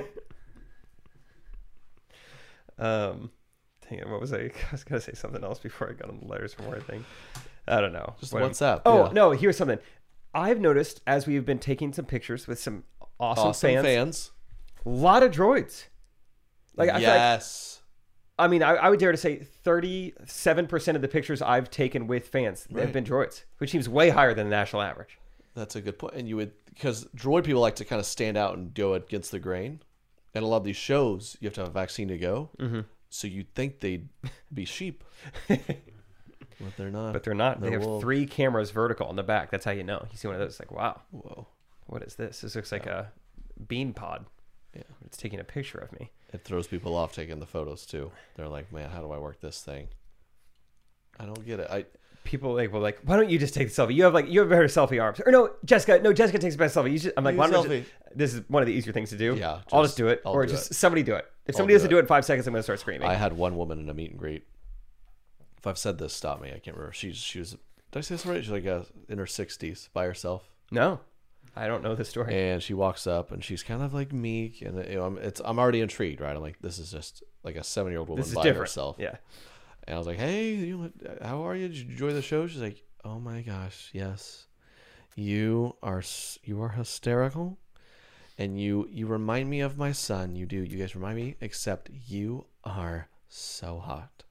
S6: Um, dang it, what was I? I was gonna say something else before I got on the letters from war thing. I don't know.
S5: Just
S6: What-
S5: WhatsApp.
S6: Oh
S5: yeah.
S6: no, here's something. I've noticed as we've been taking some pictures with some awesome,
S5: Awesome
S6: fans,
S5: fans.
S6: a lot of droids. Like I feel like,
S5: yes.
S6: I mean, I, I would dare to say thirty-seven percent of the pictures I've taken with fans
S5: Right.
S6: have been droids, which seems way higher than the national average.
S5: That's a good point. And you would, because droid people like to kind of stand out and go against the grain. And a lot of these shows, you have to have a vaccine to go. Mm-hmm. So you'd think they'd be sheep. But they're not.
S6: But they're not.
S5: They're
S6: they have
S5: wolves.
S6: three cameras vertical on the back. That's how you know. You see one of those, it's like, wow,
S5: Whoa.
S6: what is this? This looks like a bean pod.
S5: Yeah.
S6: It's taking a picture of me.
S5: It throws people off taking the photos too. They're like, man, how do I work this thing? I don't get it. I
S6: People like, well, like, why don't you just take the selfie? You have like, you have better selfie arms. Or no, Jessica, no, Jessica takes the best selfie. You just, I'm like,
S5: You
S6: why don't I
S5: selfie.
S6: just, this is one of the easier things to do.
S5: Yeah,
S6: I'll
S5: just-
S6: just do it.
S5: I'll
S6: or
S5: do
S6: just
S5: it.
S6: somebody do it. If
S5: I'll
S6: somebody
S5: do
S6: has to
S5: it.
S6: do it in five seconds, I'm going to start screaming.
S5: I had one woman in a meet and greet. If I've said this, stop me. I can't remember. She's she was. Did I say this right? She's like uh in her sixties by herself.
S6: no, I don't know the story.
S5: And she walks up and she's kind of like meek, and you know, I'm, it's I'm already intrigued, right? I'm like, this is just like a seven year old woman
S6: This is
S5: by
S6: different.
S5: herself.
S6: Yeah.
S5: And I was like, hey, you, how are you? Did you enjoy the show? She's like, oh my gosh, yes, you are s- you are hysterical, and you you remind me of my son. You do. You guys remind me, except you are so hot.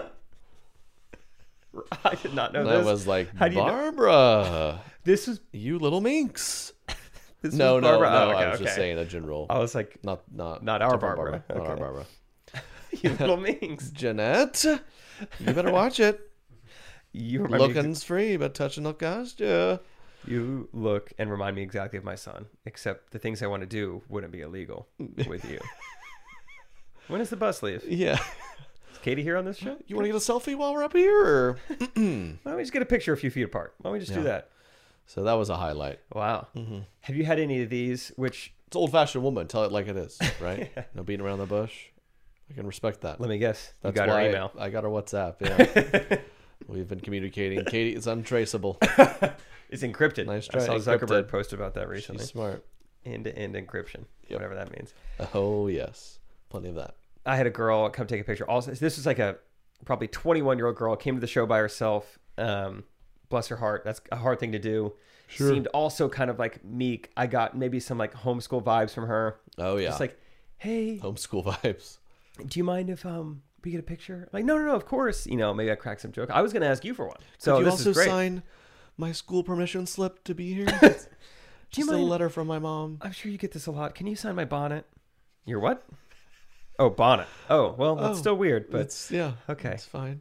S6: I did not know
S5: And
S6: this.
S5: I was like,
S6: How do you know?
S5: Barbara,
S6: This was,
S5: you little minx.
S6: this
S5: No,
S6: was
S5: no,
S6: Barbara.
S5: no.
S6: Oh, okay,
S5: I was just
S6: okay.
S5: saying a general.
S6: I was like,
S5: Not not
S6: Not our
S5: different
S6: Barbara.
S5: Not our
S6: Okay.
S5: Barbara.
S6: you little minx.
S5: Jeanette, you better watch it.
S6: You remind me,
S5: Looking's free, but touching will cost you.
S6: you look and remind me exactly of my son, except the things I want to do wouldn't be illegal with you. When does the bus leave?
S5: Yeah.
S6: Is Katie here on this show?
S5: You want to get a selfie while we're up here? Or?
S6: Why don't we just get a picture a few feet apart? Why don't we just do
S5: Yeah.
S6: that?
S5: So that was a highlight.
S6: Wow.
S5: Mm-hmm.
S6: Have you had any of these, which,
S5: It's old fashioned woman. Tell it like it is, right? No beating around the bush. I can respect that.
S6: let me guess, you
S5: That's
S6: got
S5: why
S6: her email.
S5: I got her WhatsApp. Yeah. we've been communicating. Katie, it's untraceable.
S6: It's encrypted.
S5: Nice try.
S6: I saw Zuckerberg
S5: Encrypted.
S6: post about that recently.
S5: She's smart.
S6: End-to-end encryption,
S5: Yep.
S6: whatever that means.
S5: Oh yes, plenty of that.
S6: I had a girl come take a picture. Also, this was like a probably twenty-one year old girl, came to the show by herself. Um, bless her heart. That's a hard thing to do.
S5: Sure.
S6: Seemed also kind of like meek. I got maybe some like homeschool vibes from her.
S5: Oh yeah,
S6: Just like, hey,
S5: homeschool vibes.
S6: do you mind if um we get a picture? I'm like, no, no, no, of course. You know, maybe I cracked some joke. I was going to ask you for one. So
S5: Could you
S6: this
S5: also
S6: is great.
S5: sign my school permission slip to be here?
S6: Do you
S5: Just a
S6: mind?
S5: letter from my mom.
S6: I'm sure you get this a lot. Can you sign my bonnet? Your what? Oh, bonnet. Oh, well, that's
S5: Oh,
S6: still weird, but
S5: It's yeah.
S6: okay.
S5: It's fine.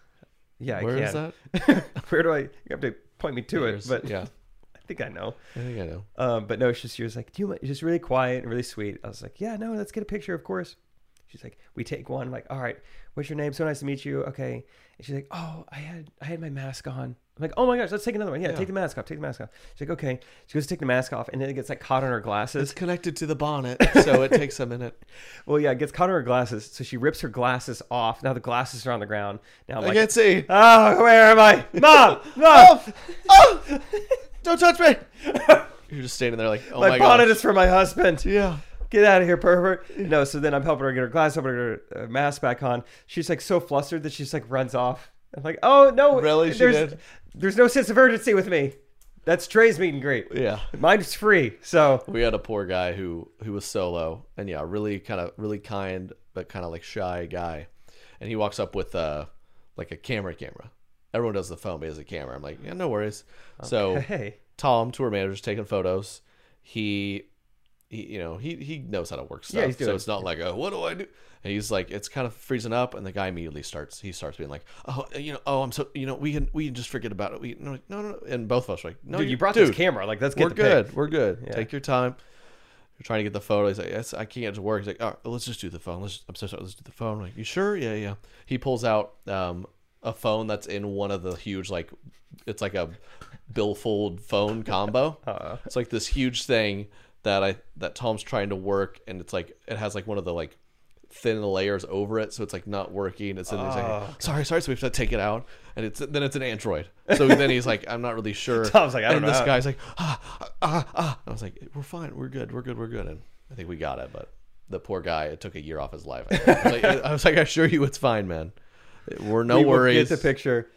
S6: yeah,
S5: Where
S6: I
S5: is
S6: can.
S5: that?
S6: Where do I? You have to point me to
S5: There's-
S6: it, but
S5: yeah,
S6: I think I know.
S5: I think I know.
S6: Um, but no, she, she was like, "Do you mind?" Just really quiet and really sweet. I was like, "Yeah, no, let's get a picture, of course." She's like, "We take one." I'm like, "All right, what's your name? So nice to meet you." Okay, and she's like, "Oh, I had I had my mask on." I'm like, "Oh my gosh, let's take another one." Yeah,
S5: Yeah.
S6: take the mask off. Take the mask off. She's like, "Okay." She goes to take the mask off, and then it gets like caught on her glasses.
S5: It's connected to the bonnet, so it takes a minute.
S6: Well, yeah, it gets caught on her glasses, so she rips her glasses off. Now the glasses are on the ground. Now I'm
S5: I
S6: like,
S5: can't see.
S6: "Oh, where am I, Mom? Mom!"
S5: Oh! Don't touch me! You're just standing there like, oh
S6: my
S5: my,
S6: bonnet
S5: gosh.
S6: is for my husband.
S5: Yeah.
S6: Get out of here, pervert. No, so then I'm helping her get her glasses, helping her get her uh, mask back on. She's like so flustered that she's like runs off. I'm like, oh no,
S5: Really? She
S6: there's,
S5: did?
S6: There's no sense of urgency with me. That's Trey's meet and greet.
S5: Yeah.
S6: Mine's free. So
S5: We had a poor guy who who was solo, and yeah, really kind of really kind but kind of like shy guy, and he walks up with uh like a camera camera. Everyone does the phone, but he has a camera. I'm like, yeah, no worries. So
S6: hey,
S5: Tom, tour manager's taking photos. He, he, you know, he he knows how to work stuff.
S6: Yeah, he's doing
S5: so
S6: it.
S5: it's not like, oh, what do I do? And he's like, it's kind of freezing up, and the guy immediately starts. He starts being like, oh, you know, oh, I'm so, you know, we can we can just forget about it. We no no no. And both of us are like, no,
S6: dude, you
S5: you
S6: brought
S5: dude,
S6: this camera. Like, let's get
S5: We're
S6: the
S5: good.
S6: pic.
S5: We're good.
S6: Yeah.
S5: Take your time. You're trying to get the photo. He's like, yes, I can't just work. He's like, all right, let's just do the phone. Let's. I'm so sorry. Let's do the phone. I'm like, you sure? Yeah, yeah. He pulls out um, a phone that's in one of the huge like, it's like a billfold phone combo.
S6: Uh-oh.
S5: It's like this huge thing that I that Tom's trying to work, and it's like it has like one of the like thin layers over it, so it's like not working. It's in he's
S6: Oh,
S5: like, sorry, sorry, so we have to take it out, and it's then it's an Android. So then he's like, I'm not really sure.
S6: Tom's like, I don't
S5: and
S6: know
S5: this
S6: how-
S5: guy's like, ah, ah, ah. And I was like, we're fine, we're good, we're good, we're good, and I think we got it. But the poor guy, it took a year off his life. I, think. I was like, I was like, I assure you, it's fine, man. We're no
S6: we will
S5: worries.
S6: Get the picture.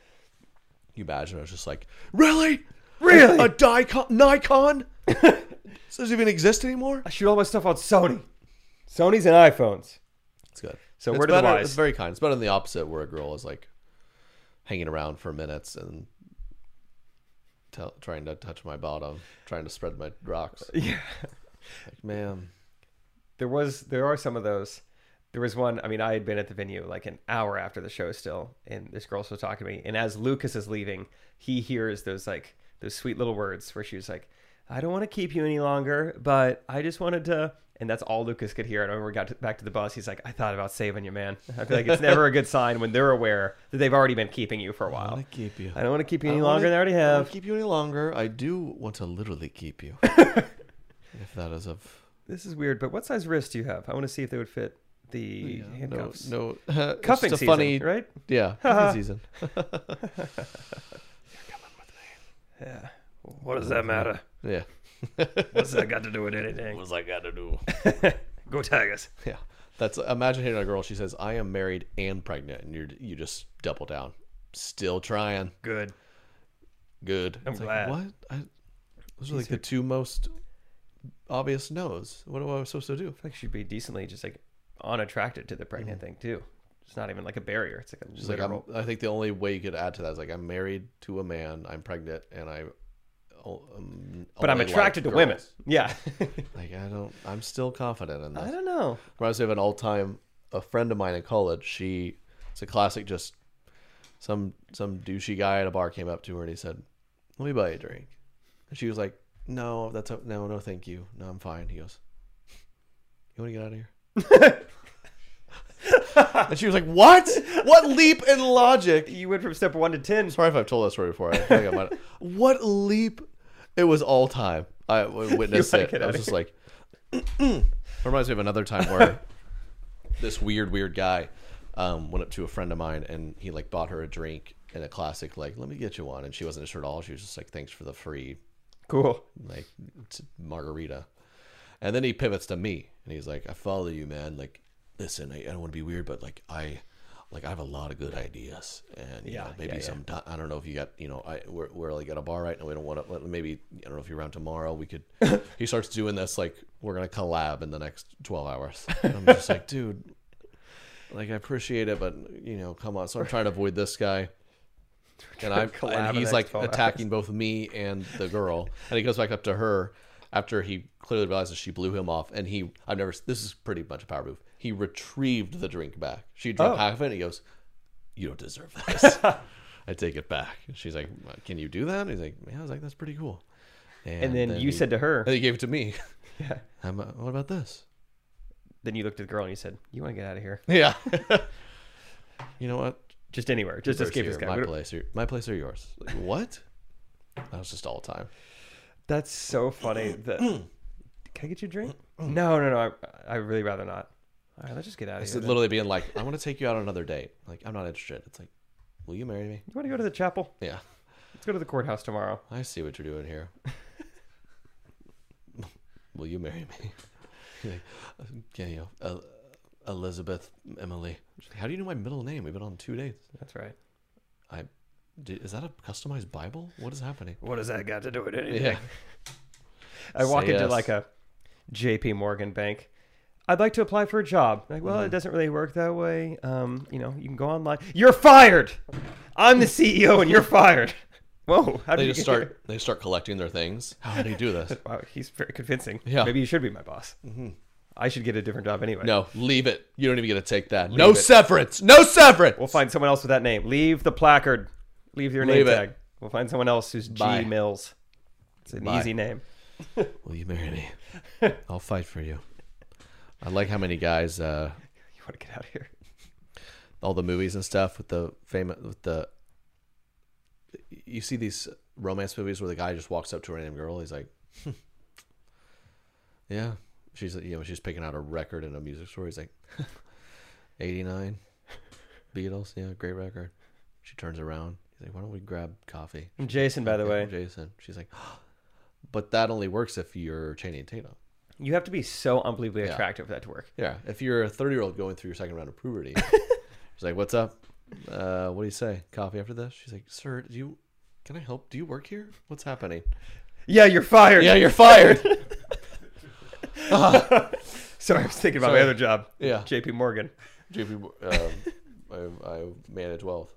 S5: You imagine I was just like, really,
S6: Really?
S5: a, a Dicon, Nikon? Does this even exist anymore?
S6: I shoot all my stuff on Sony. Sony's and iPhones.
S5: It's good.
S6: So
S5: it's
S6: word of the
S5: better,
S6: wise.
S5: It's very kind. It's better than the opposite, where a girl is like hanging around for minutes and tell, trying to touch my bottom, trying to spread my rocks.
S6: Yeah.
S5: Like, man,
S6: There was there are some of those. There was one, I mean, I had been at the venue like an hour after the show still, and this girl was talking to me, and as Lucas is leaving, he hears those like those sweet little words where she was like, I don't want to keep you any longer, but I just wanted to, and that's all Lucas could hear. And when we got to, back to the bus, he's like, I thought about saving you, man. I feel like it's never a good sign when they're aware that they've already been keeping you for a
S5: I
S6: while.
S5: want to keep you.
S6: I don't want to keep you
S5: I
S6: any
S5: don't wanna-
S6: longer than I already
S5: I don't wanna
S6: have.
S5: keep you any longer. I do want to literally keep you. If that is of
S6: This is weird, but what size wrist do you have? I want to see if they would fit the
S5: yeah, no,
S6: handcuffs.
S5: no, it's
S6: Cuffing
S5: just a
S6: season,
S5: funny,
S6: right?
S5: Yeah, cuffing season.
S6: Yeah. What does that matter?
S5: Yeah,
S6: What's that got to do with anything?
S7: What's I got to do?
S6: Go Tigers.
S5: yeah. That's imagine hitting a girl. She says, "I am married and pregnant," and you you just double down. Still trying.
S6: Good.
S5: Good.
S6: I'm
S5: It's
S6: glad.
S5: Like, what? I, those are like
S6: These are-
S5: the two most obvious no's. What am I supposed to do?
S6: I feel like she'd be decently just like unattracted to the pregnant thing too. It's not even like a barrier. It's like a
S5: Just like I'm,
S6: literal.
S5: I think the only way you could add to that is like I'm married to a man, I'm pregnant, and I. Um,
S6: but I'm
S5: only
S6: attracted
S5: like
S6: to women.
S5: girls.
S6: Yeah.
S5: Like I don't. I'm still confident in this.
S6: I don't know.
S5: Reminds me of an old time. A friend of mine in college. She. It's a classic. Just some some douchey guy at a bar came up to her and he said, "Let me buy you a drink," and she was like, "No, that's a, no, no, thank you. No, I'm fine." He goes, "You want to get out of here?" And she was like, "What? What leap in logic?"
S6: You went from step one to ten.
S5: Sorry if I've told that story before. I think I might. What leap? It was all time. I witnessed
S6: You wanna
S5: it.
S6: get
S5: I was
S6: outta
S5: just like, it reminds me of another time where this weird, weird guy um, went up to a friend of mine and he like bought her a drink in a classic like, let me get you one, and she wasn't sure at all. She was just like, thanks for the free
S6: Cool.
S5: like t- margarita. And then he pivots to me, and he's like, I follow you, man. Like, listen, I, I don't want to be weird, but like I like I have a lot of good ideas, and you
S6: Yeah,
S5: know, maybe
S6: yeah, yeah.
S5: some ti- I don't know if you got, you know, I we're, we're like at a bar right now. We don't want to. Maybe I don't know if you're around tomorrow. We could. He starts doing this like we're gonna collab in the next twelve hours. And I'm just like, dude, like I appreciate it, but you know, come on. So I'm trying to avoid this guy. And I'm
S6: collab in
S5: and
S6: the
S5: he's
S6: next
S5: like
S6: twelve hours.
S5: attacking both me and the girl, and he goes back up to her after he clearly realizes she blew him off, and he I've never this is pretty much a power move. He retrieved the drink back. She drank
S6: Oh.
S5: half of it, and he goes, "You don't deserve this." I take it back. And she's like, "Can you do that?" And he's like, "Yeah." I was like, "That's pretty cool."
S6: And then you
S5: he-
S6: said to her,
S5: and he gave it to me.
S6: yeah.
S5: I'm, uh, what about this?
S6: Then you looked at the girl and you said, "You want to get out of here?
S5: Yeah. You know what?
S6: Just anywhere. Just
S5: Yours
S6: escape
S5: here,
S6: this guy."
S5: My
S6: What-
S5: place, or, my place or yours? Like, what? That was just all time.
S6: That's so funny. That can I get you a drink? No, no, no. I I really rather not. All right, let's just get out of
S5: It's
S6: here. then.
S5: literally being like, I want to take you out on another date. Like, I'm not interested. It's like, will you marry me?
S6: You want to go to the chapel?
S5: Yeah.
S6: Let's go to the courthouse tomorrow.
S5: I see what you're doing here. Will you marry me? You're like, yeah, you know, El- Elizabeth Emily. She's like, how do you know my middle name? We've been on two dates.
S6: That's right.
S5: I, did, is that a customized Bible? What is happening?
S6: What does that got to do with anything?
S5: Yeah.
S6: I walk
S5: Say
S6: into
S5: yes.
S6: like a J P Morgan bank. I'd like to apply for a job. Like, well,
S5: Mm-hmm.
S6: it doesn't really work that way. Um, you know, you can go online. You're fired. I'm the C E O and you're fired. Whoa! How did
S5: They
S6: you
S5: just
S6: get
S5: start. They start collecting their things. How do you do this?
S6: here? Wow, he's very convincing.
S5: Yeah.
S6: Maybe you should be my boss. Mm-hmm. I should get a different job anyway.
S5: No, leave it. You don't even get to take that. no
S6: it.
S5: severance. No severance.
S6: We'll find someone else with that name. Leave the placard. Leave your name
S5: Leave it.
S6: tag. We'll find someone else who's
S5: Bye.
S6: G Mills. It's an
S5: Bye.
S6: easy name.
S5: Will you marry me? I'll fight for you. I like how many guys, uh,
S6: You want to get out of here?
S5: all the movies and stuff with the famous, with the, you see these romance movies where the guy just walks up to a random girl. He's like, hmm. Yeah. She's, you know, she's picking out a record in a music store. He's like, eighty-nine Beatles. Yeah, great record. She turns around. He's like, why don't we grab coffee?
S6: I'm Jason, by the way.
S5: Jason. She's like, but that only works if you're Channing Tatum.
S6: You have to be so unbelievably
S5: Yeah.
S6: attractive for that to work.
S5: Yeah, if you're a thirty-year-old going through your second round of puberty, she's like, "What's up? Uh, what do you say? Coffee after this?" She's like, "Sir, do you? Can I help? Do you work here? What's happening?"
S6: Yeah, you're fired.
S5: Yeah, you're fired.
S6: Sorry, I was thinking about
S5: Sorry.
S6: my other job.
S5: Yeah.
S6: J P Morgan.
S5: J P, um, I, I manage wealth.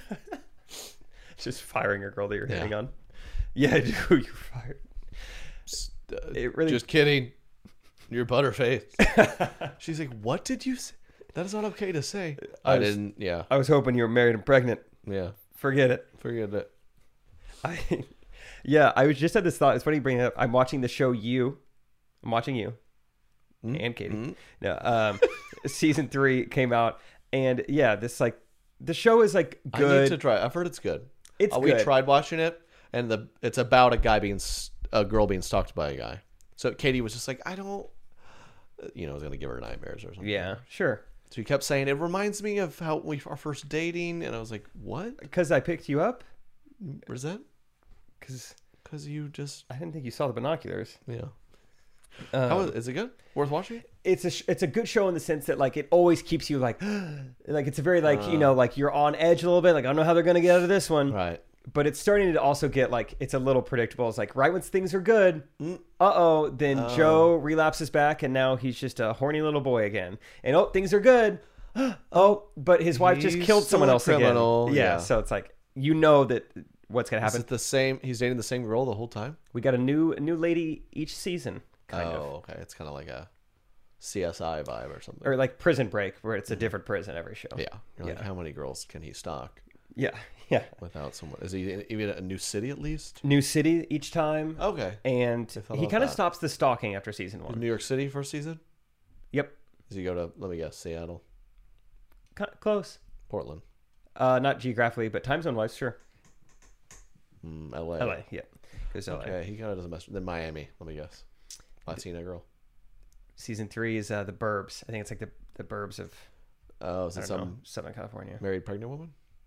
S6: Just firing a girl that you're
S5: Yeah.
S6: hitting on. Yeah, dude, you're fired.
S5: Uh,
S6: It really-
S5: Just kidding. You're butterface. She's like, "What did you say? That is not okay to say." I,
S6: I was-
S5: didn't. Yeah,
S6: I was hoping you were married and pregnant.
S5: yeah.
S6: Forget it.
S5: Forget it.
S6: I, yeah, I was just had this thought. It's funny you bring it up. I'm watching the show You. I'm watching You. And Katie. No, um, season three came out, and yeah, this like the show is like
S5: I
S6: good.
S5: need to try. I've heard it's good.
S6: It's
S5: Uh, we
S6: good.
S5: tried watching it, and the it's about a guy being s- a girl being stalked by a guy. So Katie was just like, I don't, you know, I was gonna give her nightmares or something.
S6: Yeah, sure.
S5: So he kept saying it reminds me of how we our first dating, and I was like, what?
S6: Because I picked you up.
S5: Was that?
S6: Because
S5: Because you just
S6: I didn't think you saw the binoculars.
S5: yeah.
S6: Um,
S5: How is, is it good? Worth watching?
S6: it's a sh- it's a good show in the sense that like it always keeps you like like it's a very like you know like you're on edge a little bit. Like I don't know how they're gonna get out of this one.
S5: Right.
S6: But it's starting to also get like it's a little predictable. It's like right when things are good, uh oh, then Joe relapses back and now he's just a horny little boy again. And oh, things are good. Oh, but his wife just
S5: He's
S6: killed someone
S5: still a
S6: else
S5: criminal,
S6: again. Yeah,
S5: yeah.
S6: so it's like you know that what's gonna
S5: Is
S6: happen.
S5: it the same? He's dating the same girl the whole time.
S6: We got a new a new lady each season, kind
S5: oh,
S6: of,
S5: okay. It's kind of like a C S I vibe or something.
S6: or like Prison Break, where it's a different prison every show.
S5: yeah. You're like,
S6: Yeah.
S5: how many girls can he stalk
S6: yeah, yeah.
S5: without someone? Is he in- even a new city at least?
S6: New city each time.
S5: Okay.
S6: And
S5: thought
S6: he
S5: about
S6: kind of
S5: that.
S6: stops the stalking after season one.
S5: New York City first season?
S6: Yep,
S5: Does he go to, let me guess, Seattle?
S6: K- close.
S5: Portland?
S6: Uh, not geographically, but time zone wise, sure.
S5: Mm, L A?
S6: L A, yeah, because L A.
S5: Okay, he kind of doesn't mess with, then Miami, let me guess. Latina girl.
S6: Season three is uh, the Burbs. I think it's like the the Burbs of
S5: Oh, is
S6: I
S5: it
S6: don't know,
S5: some
S6: Southern California.
S5: married pregnant woman?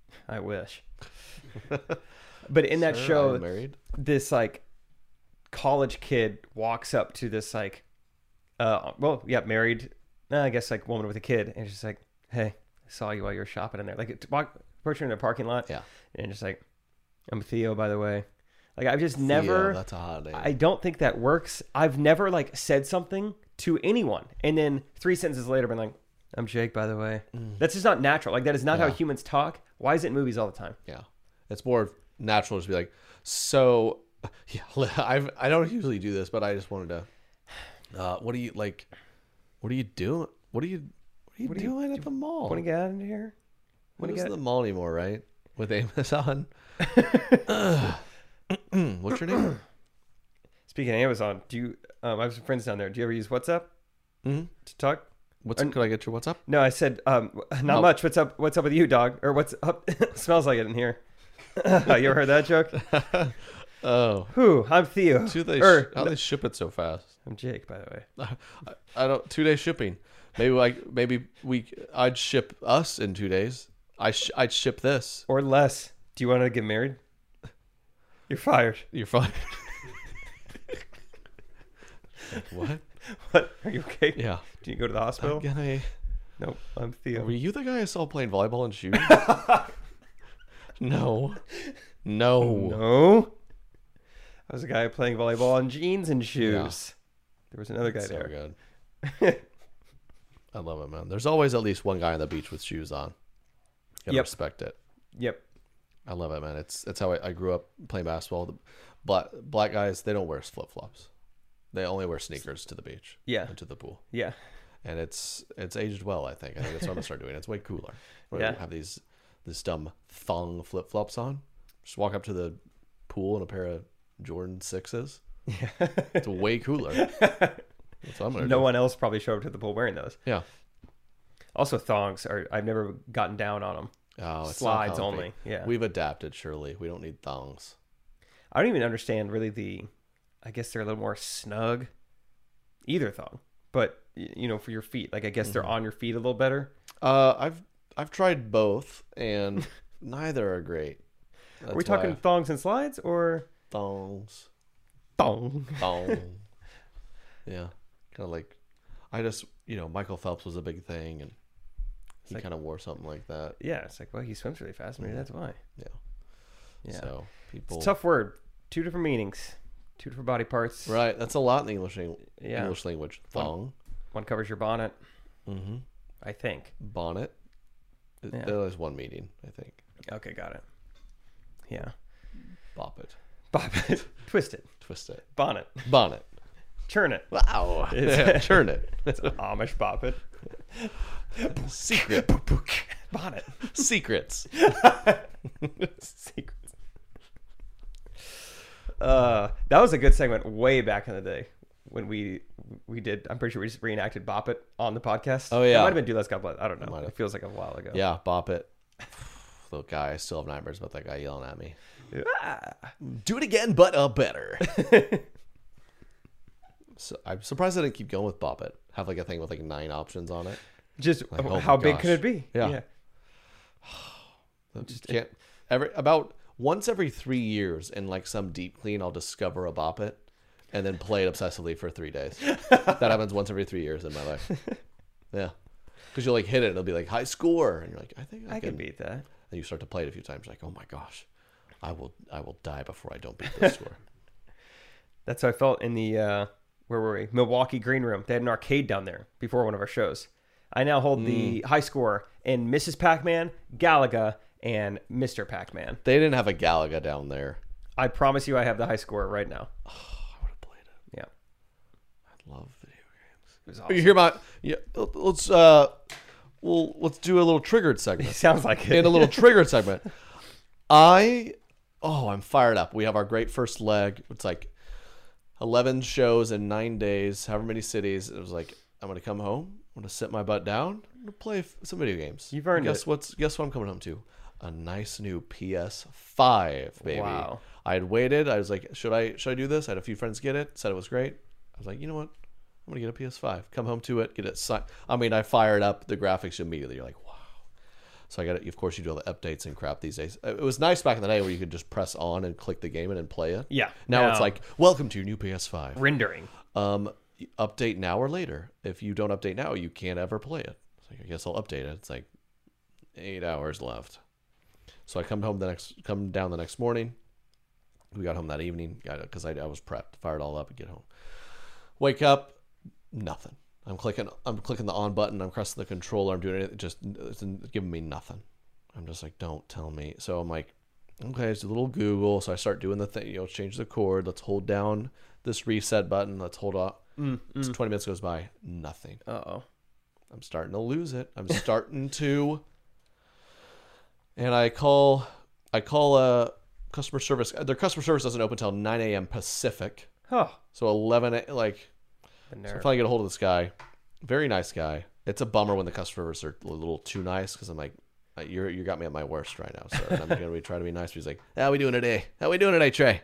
S6: I wish. But in that
S5: Sir,
S6: show,
S5: I'm married.
S6: this like college kid walks up to this like, uh, well, yeah, married, uh, I guess like woman with a kid, and she's like, "Hey, I saw you while you were shopping in there." Like, it- walk, approach her in a parking lot,
S5: Yeah.
S6: and just like, "I'm Theo, by the way." Like, I've just never.
S5: Theo, that's a hot name.
S6: I don't think that works. I've never like said something to anyone, and then three sentences later, been like, "I'm Jake, by the way." That's just not natural. Like, that is not how
S5: Yeah.
S6: humans talk. Why is it in movies all the time?
S5: Yeah, it's more natural to be like, so. Yeah, I've I don't usually do this, but I just wanted to. Uh, what do you like? What are you doing? What are you? What are you
S6: What are you-
S5: doing at the mall?
S6: Want to get out of here?
S5: What
S6: Want to
S5: is
S6: get?
S5: the mall anymore, right? With Amazon. Ugh. What's your name?
S6: Speaking of Amazon, do you? Um, I have some friends down there. Do you ever use WhatsApp
S5: Mm-hmm.
S6: to talk?
S5: What's?
S6: And-
S5: Could I get your WhatsApp?
S6: No, I said um, not
S5: Oh.
S6: much. What's up? What's up with you, dog? Or what's up? Smells like it in here. you ever heard that joke?
S5: Oh,
S6: Who? I'm Theo.
S5: two they
S6: Or,
S5: how they ship it so fast?
S6: I'm Jake, by the way.
S5: I, I don't. Two day shipping. Maybe like maybe we. I'd ship us in two days. I sh- I'd ship this.
S6: Or less. Do you want to get married? You're fired.
S5: You're fine. What?
S6: What? Are you okay?
S5: Yeah.
S6: Do you go to the hospital?
S5: Can I?
S6: Nope. I'm Theo.
S5: Were you the guy I saw playing volleyball in shoes? No. No.
S6: No. I was a guy playing volleyball in jeans and shoes. There was another guy
S5: So
S6: there.
S5: good. I love it, man. There's always at least one guy on the beach with shoes on. You gotta
S6: Yep.
S5: respect it.
S6: Yep.
S5: I love it, man. It's it's how I, I grew up playing basketball. The black black guys, they don't wear flip flops. They only wear sneakers to the beach.
S6: Yeah.
S5: And to the pool.
S6: Yeah.
S5: And it's it's aged well, I think. I think that's what I'm gonna start doing. It's way cooler. We're
S6: Yeah.
S5: gonna have these this dumb thong flip flops on. Just walk up to the pool in a pair of Jordan sixes.
S6: Yeah.
S5: It's way cooler. That's what I'm gonna
S6: No
S5: do.
S6: one else probably showed up to the pool wearing those.
S5: Yeah.
S6: Also, thongs are. I've never gotten down on them.
S5: Oh, it's
S6: Slides
S5: not comfy.
S6: only, yeah.
S5: We've adapted, surely. We don't need thongs.
S6: I don't even understand really the. I guess they're a little more snug. Either thong, but y- you know, for your feet, like I guess they're on your feet a little better.
S5: Uh, I've I've tried both, and neither are great.
S6: Are we
S5: That's why
S6: talking
S5: I-
S6: thongs and slides or
S5: thongs?
S6: thong?
S5: Thong. Yeah, kind of like I just you know Michael Phelps was a big thing, and he
S6: like-
S5: kind of wore something like that.
S6: Yeah, it's like, well, he swims really fast. Maybe that's why.
S5: Yeah.
S6: Yeah,
S5: So people.
S6: it's a tough word. Two different meanings. Two different body parts.
S5: Right. That's a lot in the English lang-
S6: Yeah.
S5: English language. Thong.
S6: One covers your bonnet.
S5: Mm-hmm.
S6: I think.
S5: Bonnet. It-
S6: Yeah.
S5: That is one meaning, I think.
S6: Okay, got it. Yeah.
S5: Bop it.
S6: Bop it. Twist it.
S5: Twist it.
S6: Bonnet.
S5: Bonnet.
S6: Churn it.
S5: Wow. Yeah, churn it.
S6: Amish bop it.
S5: Secret.
S6: Bonnet.
S5: Secrets.
S6: Secrets. Uh, that was a good segment way back in the day when we we did. I'm pretty sure we just reenacted Bop It on the podcast.
S5: Oh, yeah.
S6: it might have been Do Less God Bless. I don't know.
S5: Might have.
S6: It feels like a while ago.
S5: Yeah, bop it. The guy, I still have nightmares about that guy yelling at me.
S6: Ah.
S5: Do it again, but uh, better. So I'm surprised I didn't keep going with bop it. Have like a thing with like nine options on it.
S6: Just
S5: Like, oh my
S6: how big
S5: gosh.
S6: could it be?
S5: Yeah. Just can't every about once every three years in like some deep clean, I'll discover a bop it and then play it obsessively for three days. That happens once every three years in my life. Yeah, because you'll like hit it, and it'll be like high score, and you're like, I think I,
S6: I can beat that.
S5: And you start to play it a few times, like, oh my gosh, I will, I will die before I don't beat this score.
S6: That's how I felt in the uh, where were we? Milwaukee Green Room. They had an arcade down there before one of our shows. I now hold the high score in Missus Pac-Man, Galaga, and Mister Pac-Man.
S5: They didn't have a Galaga down there.
S6: I promise you, I have the high score right now.
S5: I would have played it.
S6: Yeah,
S5: I love video games.
S6: it was
S5: You
S6: awesome.
S5: hear about? Yeah, let's uh, well, let's do a little triggered segment.
S6: Sounds like it.
S5: In a little triggered segment, I, oh, I'm fired up. We have our great first leg. It's like eleven shows in nine days, however many cities. It was like, I'm gonna come home. I'm gonna sit my butt down. I'm gonna play f- some video games.
S6: You've earned
S5: guess
S6: it.
S5: What's guess what I'm coming home to? A nice new P S five, baby.
S6: Wow.
S5: I had waited. I was like, should I should I do this? I had a few friends get it. Said it was great. I was like, you know what? I'm gonna get a P S five. Come home to it. Get it. Si- I mean, I fired up the graphics immediately. You're like, wow. So I got it. Of course, you do all the updates and crap these days. It was nice back in the day where you could just press on and click the game in and play it.
S6: Yeah.
S5: Now
S6: Now-
S5: it's like, welcome to your new P S five.
S6: Rendering.
S5: Um, update now or later. If you don't update now, you can't ever play it. It's like, I guess I'll update it. It's like eight hours left. So I come home the next, come down the next morning. We got home that evening because I, I was prepped, fired all up and get home. Wake up, nothing. I'm clicking, I'm clicking the on button. I'm pressing the controller. I'm doing it. Just it's giving me nothing. I'm just like, don't tell me. So I'm like, okay, it's a little Google. So I start doing the thing. You know, change the chord. Let's hold down this reset button. Let's hold up.
S6: Mm,
S5: So
S6: mm.
S5: twenty minutes goes by, nothing.
S6: Uh-oh.
S5: I'm starting to lose it. I'm starting to, and I call, I call a customer service. Their customer service doesn't open until nine a.m. Pacific.
S6: Huh.
S5: So eleven, a- like,
S6: The
S5: so I
S6: nerve.
S5: finally get a hold of this guy. Very nice guy. It's a bummer when the customers are a little too nice because I'm like, you're you got me at my worst right now, sir. And I'm gonna be trying to be nice. But he's like, how we doing today? How we doing today, Trey?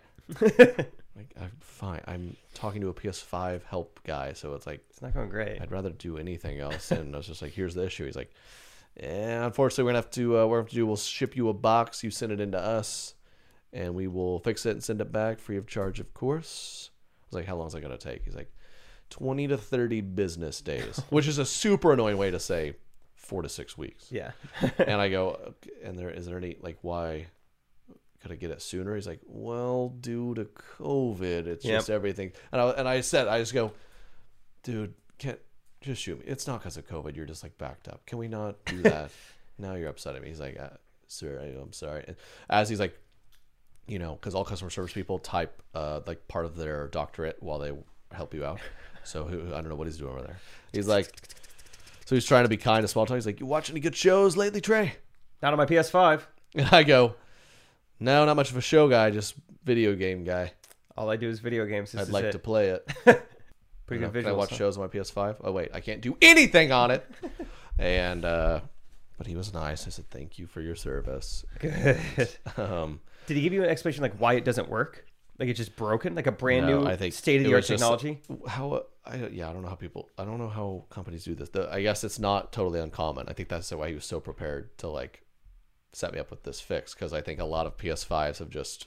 S5: Like, I'm fine. I'm talking to a P S five help guy, so it's like
S6: It's not going great.
S5: I'd rather do anything else. And I was just like, here's the issue. He's like, yeah, unfortunately, we're gonna have to. Uh, we're gonna have to do. We'll ship you a box. You send it into us, and we will fix it and send it back free of charge, of course. I was like, how long is that gonna take? He's like, twenty to thirty business days, which is a super annoying way to say four to six weeks.
S6: Yeah.
S5: And I go, okay, and there is there any like why? Could I get it sooner? He's like, well, due to COVID, it's
S6: Yep.
S5: just everything. And I and I said, I just go, dude, can't just shoot me. It's not because of COVID. You're just like backed up. Can we not do that? Now you're upsetting me. He's like, uh, sir, I, I'm sorry. And as he's like, you know, because all customer service people type uh, like part of their doctorate while they help you out. So who, I don't know what he's doing over there. He's like, so he's trying to be kind to small talk. He's like, you watch any good shows lately, Trey?
S6: Not on my P S five.
S5: And I go, no, not much of a show guy, just video game guy.
S6: All I do is video games. This
S5: I'd
S6: is
S5: like
S6: it.
S5: to play it.
S6: Pretty
S5: You
S6: good
S5: know,
S6: visuals.
S5: can I watch
S6: huh?
S5: shows on my P S five? Oh wait, I can't do anything on it. And uh, but he was nice. I said thank you for your service.
S6: Good.
S5: Um,
S6: Did he give you an explanation like why it doesn't work? Like it's just broken? Like a brand
S5: no,
S6: new
S5: I think
S6: state of
S5: it
S6: the art
S5: was just-
S6: technology?
S5: How? I, yeah, I don't know how people. I don't know how companies do this. The, I guess it's not totally uncommon. I think that's why he was so prepared to like set me up with this fix because I think a lot of P S fives have just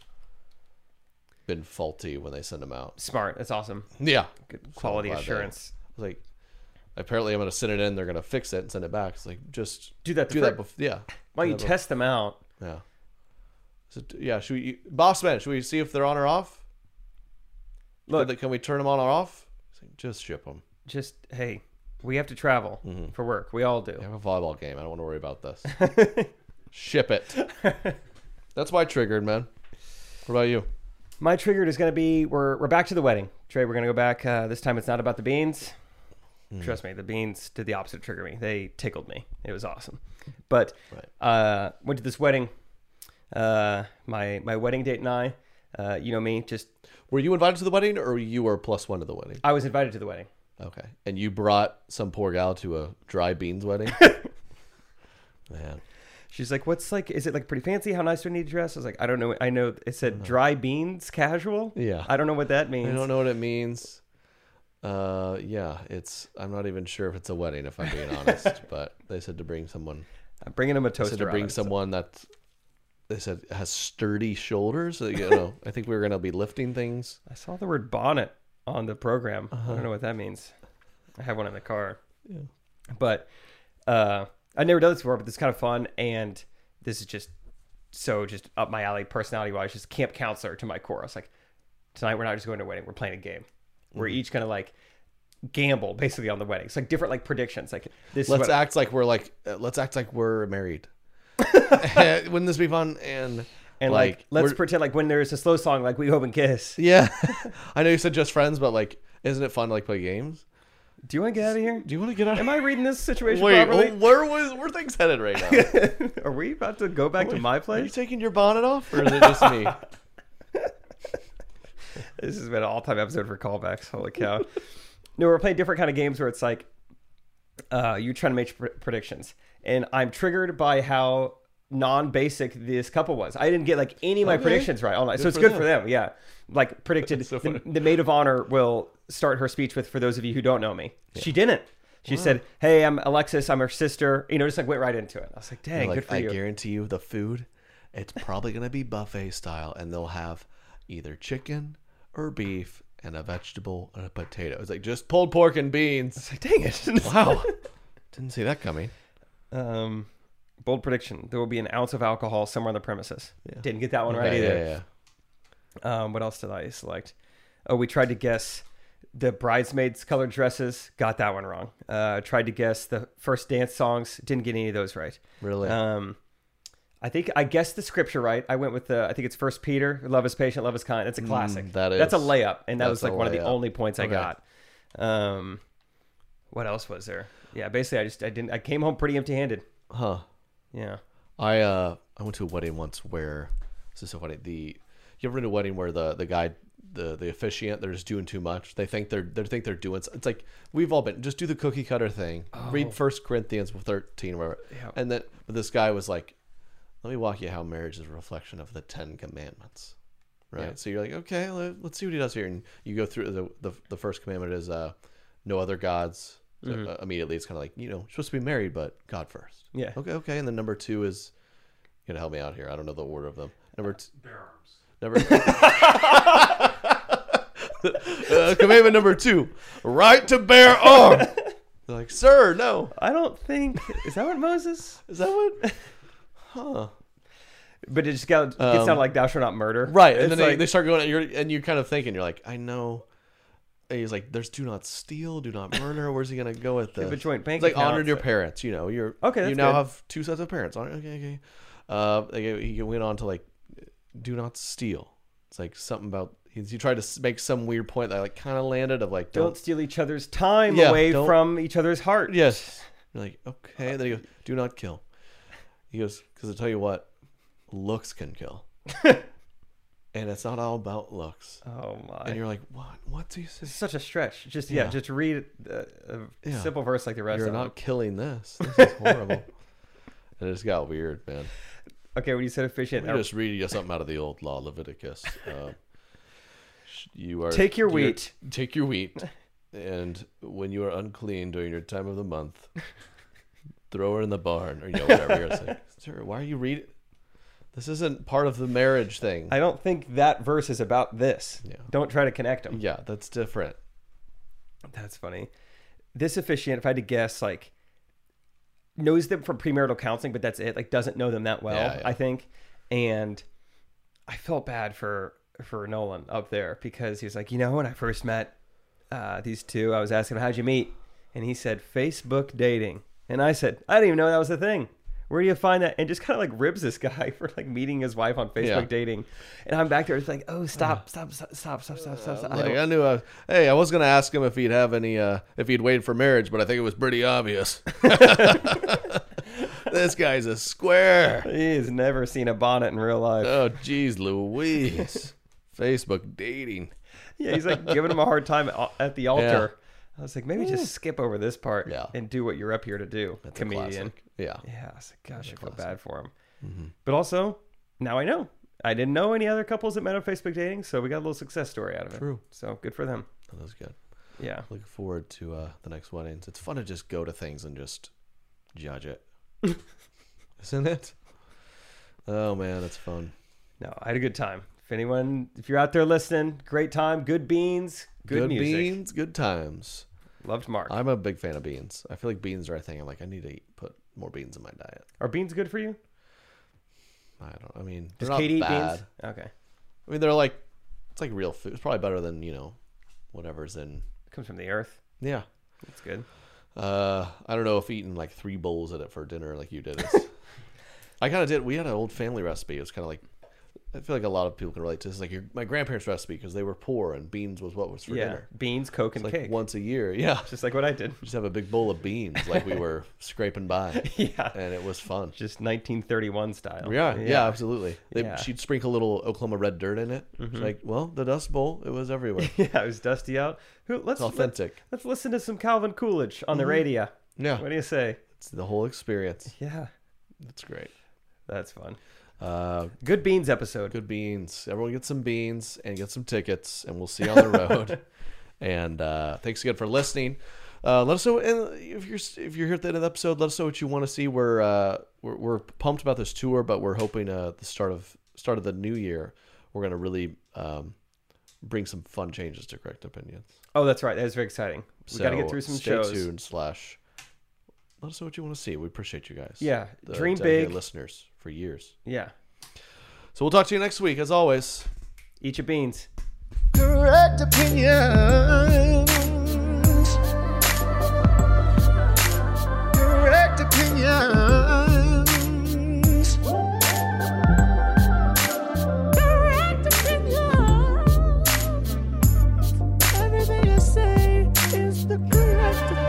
S5: been faulty when they send them out.
S6: Smart. That's awesome.
S5: Yeah,
S6: Good
S5: So
S6: quality
S5: glad they-
S6: assurance.
S5: like apparently I'm gonna send it in, they're gonna fix it and send it back. It's like just
S6: Do that.
S5: do that bef- yeah.
S6: Why
S5: Do
S6: don't you
S5: that bef-
S6: test them out?
S5: Yeah. So yeah, should we boss man, should we see if they're on or off?
S6: Look,
S5: Can, they- can we turn them on or off? It's like, just ship them.
S6: just hey, we have to travel
S5: Mm-hmm.
S6: for work. We all do.
S5: I have a volleyball game. I don't want to worry about this. Ship it. That's why I triggered, man. What about you?
S6: My triggered is going to be we're we're back to the wedding. Trey, we're going to go back. Uh, this time it's not about the beans.
S5: Hmm.
S6: Trust me, the beans did the opposite of trigger me. They tickled me. It was awesome. But
S5: Right.
S6: uh, went to this wedding. Uh, my my wedding date and I, uh, you know me, just
S5: Were you invited to the wedding or you were plus one to the wedding?
S6: I was invited to the wedding.
S5: Okay. And you brought some poor gal to a dry beans wedding? Man.
S6: She's like, "What's like? Is it like pretty fancy? How nice do I need to dress?" I was like, "I don't know. I know it said dry beans casual.
S5: Uh-huh. Yeah.
S6: I don't know what that means.
S5: I don't know what it means. Uh, yeah, it's. I'm not even sure if it's a wedding, if I'm being honest. But they said to bring someone.
S6: I'm bringing him a
S5: They
S6: toaster.
S5: said to bring
S6: oven, so-
S5: someone that. They said has sturdy shoulders. So, you know, I think we were gonna be lifting things.
S6: I saw the word bonnet on the program. I
S5: Uh-huh.
S6: don't know what that means. I have one in the car. Yeah. But uh, I've never done this before, but this is kind of fun. And this is just so just up my alley personality wise, just camp counselor to my core. I was like, tonight we're not just going to a wedding, we're playing a game. We're
S5: Mm-hmm.
S6: each going to like gamble basically on the wedding. It's like different like predictions. Like this
S5: Let's
S6: is what,
S5: act like we're like. Uh, let's act like we're married. Wouldn't this be fun? And
S6: and like, let's
S5: we're-
S6: pretend like when there's a slow song, like we hope and kiss.
S5: Yeah, I know you said just friends, but like, isn't it fun to like play games?
S6: Do you want to get out of here?
S5: Do you want to get out?
S6: Am I reading this situation
S5: Wait,
S6: properly?
S5: where was where things headed right now?
S6: Are we about to go back to my
S5: Are you
S6: place?
S5: taking your bonnet off, or is it just me?
S6: This has been an all-time episode for callbacks. Holy cow! No, we're playing different kind of games where it's like uh, you're trying to make pr- predictions, and I'm triggered by how non-basic this couple was. I didn't get like any of my
S5: Okay.
S6: predictions right all night, so
S5: Good
S6: it's
S5: for
S6: good
S5: them.
S6: for them. Yeah, like predicted
S5: That's so
S6: the,
S5: funny.
S6: the maid of honor will start her speech with, "For those of you who don't know me," she didn't. She said, "Hey, I'm Alexis. I'm her sister." You know, just like went right into it. I was like, "Dang,
S5: Like,
S6: good for
S5: I
S6: you."
S5: guarantee you, the food, it's probably gonna be buffet style, and they'll have either chicken or beef and a vegetable and a potato. It's like just pulled pork and beans.
S6: It's like, dang it!
S5: Wow, didn't see that coming.
S6: um, bold prediction: there will be an ounce of alcohol somewhere on the premises.
S5: Yeah.
S6: Didn't get that one right
S5: Yeah,
S6: either.
S5: yeah, yeah.
S6: Um, what else did I select? Oh, we tried to guess the bridesmaids' colored dresses. Got that one wrong. Uh, tried to guess the first dance songs. Didn't get any of those right.
S5: Really?
S6: Um, I think I guessed the scripture right. I went with the. I think it's First Peter. Love is patient, love is kind. That's a classic.
S5: Mm, that
S6: That's a
S5: is.
S6: layup, and that
S5: That's
S6: was like
S5: a
S6: one of the
S5: layup.
S6: only points I
S5: Okay.
S6: got. Um, what else was there? Yeah, basically, I just I didn't. I came home pretty empty-handed.
S5: Huh.
S6: Yeah.
S5: I uh I went to a wedding once where this is so funny. The you ever been to a wedding where the the guy the the officiant they're just doing too much. They think they're they think they're doing. It's like we've all been just do the cookie cutter thing. Read First Corinthians thirteen, where
S6: Yeah.
S5: and then but this guy was like, let me walk you how marriage is a reflection of the Ten Commandments. Right.
S6: Yeah.
S5: So you're like, okay, let, let's see what he does here, and you go through the the, the first commandment is uh no other gods. So,
S6: Mm-hmm.
S5: uh, immediately it's kind of like, you know, you're supposed to be married, but God first.
S6: Yeah.
S5: Okay, okay. And then number two is, you gotta help me out here. I don't know the order of them. Number two. Number. uh, commandment number two: right to bear arms. They're like, sir, no.
S6: I don't think is that what Moses.
S5: Is that what? Huh.
S6: But it just got it
S5: Um,
S6: sounded like thou shalt not murder.
S5: Right, and
S6: It's
S5: then they,
S6: like-
S5: they start going, and you're, and you're kind of thinking, you're like, I know. And he's like, there's do not steal, do not murder. Where's he gonna go with this?
S6: have a joint bank
S5: It's like
S6: account,
S5: honored your
S6: so-
S5: parents. You know, you're
S6: Okay,
S5: You
S6: that's
S5: now
S6: good.
S5: have two sets of parents. Okay, okay. Uh, they- he went on to like, do not steal. It's like something about he, he tried to s- make some weird point that like kind of landed of like
S6: don't
S5: don't.
S6: steal each other's time
S5: Yeah,
S6: away
S5: don't-
S6: from each other's heart.
S5: Yes. You're like, okay. And then he goes, do not kill. He goes, because I tell you what, looks can kill. And it's not all about looks.
S6: Oh my!
S5: And you're like, what? What's he saying?
S6: It's such a stretch. Just yeah,
S5: Yeah.
S6: just read a, a
S5: Yeah.
S6: simple verse like the rest
S5: You're
S6: of
S5: not
S6: them.
S5: killing this. This is horrible. And it just got weird, man.
S6: Okay, when you said officiant,
S5: Let me just read you something out of the old law, Leviticus. Uh, you are
S6: Take your
S5: you're-
S6: wheat.
S5: Take your wheat, and when you are unclean during your time of the month, throw her in the barn, or you know whatever. You're just like, sir, why are you reading? This isn't part of the marriage thing.
S6: I don't think that verse is about this.
S5: Yeah.
S6: Don't try to connect them.
S5: Yeah, that's different.
S6: That's funny. This officiant, if I had to guess, like knows them from premarital counseling, but that's it. Like doesn't know them that well,
S5: Yeah, yeah.
S6: I think. And I felt bad for for Nolan up there because he was like, you know, when I first met uh, these two, I was asking him, how'd you meet? And he said, Facebook dating. And I said, I didn't even know that was a thing. Where do you find that? And just kind of like ribs this guy for like meeting his wife on Facebook
S5: Yeah.
S6: dating. And I'm back there. It's like, oh, stop, stop, stop, stop, stop, stop, stop. stop. I
S5: Like,
S6: don't-
S5: I knew. I, hey, I was gonna ask him if he'd have any, uh, if he'd waited for marriage, but I think it was pretty obvious. This guy's a square.
S6: He's never seen a bonnet in real life.
S5: Oh, geez, Louise. Facebook dating.
S6: Yeah, he's like giving him a hard time at- at the altar. I was like, maybe just skip over this part
S5: Yeah.
S6: and do what you're up here to do,
S5: That's a
S6: comedian.
S5: classic. Yeah.
S6: Yeah, I was like, gosh, I feel
S5: classic.
S6: bad for him.
S5: Mm-hmm.
S6: But also, now I know. I didn't know any other couples that met on Facebook dating, so we got a little success story out of it.
S5: True.
S6: So good for them.
S5: That was good.
S6: Yeah.
S5: Looking forward to uh, the next weddings. It's fun to just go to things and just judge it. Isn't it? Oh, man, that's fun.
S6: No, I had a good time. If anyone, if you're out there listening, great time, good beans, good,
S5: Good
S6: music.
S5: beans, good times.
S6: Loved Mark.
S5: I'm a big fan of beans. I feel like beans are a thing. I'm like, I need to eat, put more beans in my diet.
S6: Are beans good for you?
S5: I don't. I mean,
S6: Does
S5: they're not
S6: Katie eat
S5: bad.
S6: beans? Okay.
S5: I mean, they're like, it's like real food. It's probably better than, you know, whatever's in.
S6: Comes from the earth.
S5: Yeah.
S6: That's good.
S5: Uh, I don't know if eating like three bowls of it for dinner like you did is. I kind of did. We had an old family recipe. It was kind of like, I feel like a lot of people can relate to this. Like your, my grandparents' recipe because they were poor and beans was what was for
S6: Yeah.
S5: dinner.
S6: Beans, Coke, and
S5: Like
S6: cake.
S5: once a year. Yeah.
S6: Just like what I did.
S5: Just have a big bowl of beans like we were scraping by.
S6: Yeah.
S5: And it was fun.
S6: Just nineteen thirty-one style.
S5: Yeah, yeah, absolutely. They,
S6: Yeah.
S5: She'd sprinkle a little Oklahoma red dirt in it. It's like, well, the Dust Bowl, it was everywhere.
S6: Yeah, it was dusty out. Who, let's
S5: It's authentic.
S6: Let, us listen to some Calvin Coolidge on the radio.
S5: Yeah,
S6: What do you say?
S5: it's the whole experience.
S6: Yeah,
S5: It's great.
S6: that's fun.
S5: Uh,
S6: Good beans episode.
S5: good beans. Everyone get some beans and get some tickets, and we'll see you on the road. And uh, thanks again for listening. Uh, let us know, and if you're if you're here at the end of the episode, let us know what you want to see. We're uh, we're, we're pumped about this tour, but we're hoping uh, at the start of start of the new year, we're gonna really um, bring some fun changes to Correct Opinions.
S6: Oh, that's right. That's very exciting. We
S5: So
S6: got to get through some
S5: stay
S6: shows.
S5: tuned. Slash, let us know what you want to see. We appreciate you guys.
S6: Yeah,
S5: The
S6: dream
S5: dedicated
S6: big.
S5: listeners for years.
S6: Yeah.
S5: So we'll talk to you next week, as always.
S6: Eat your beans.
S7: Correct opinions. Correct opinions. Correct opinions. Everything I say is the correct opinion.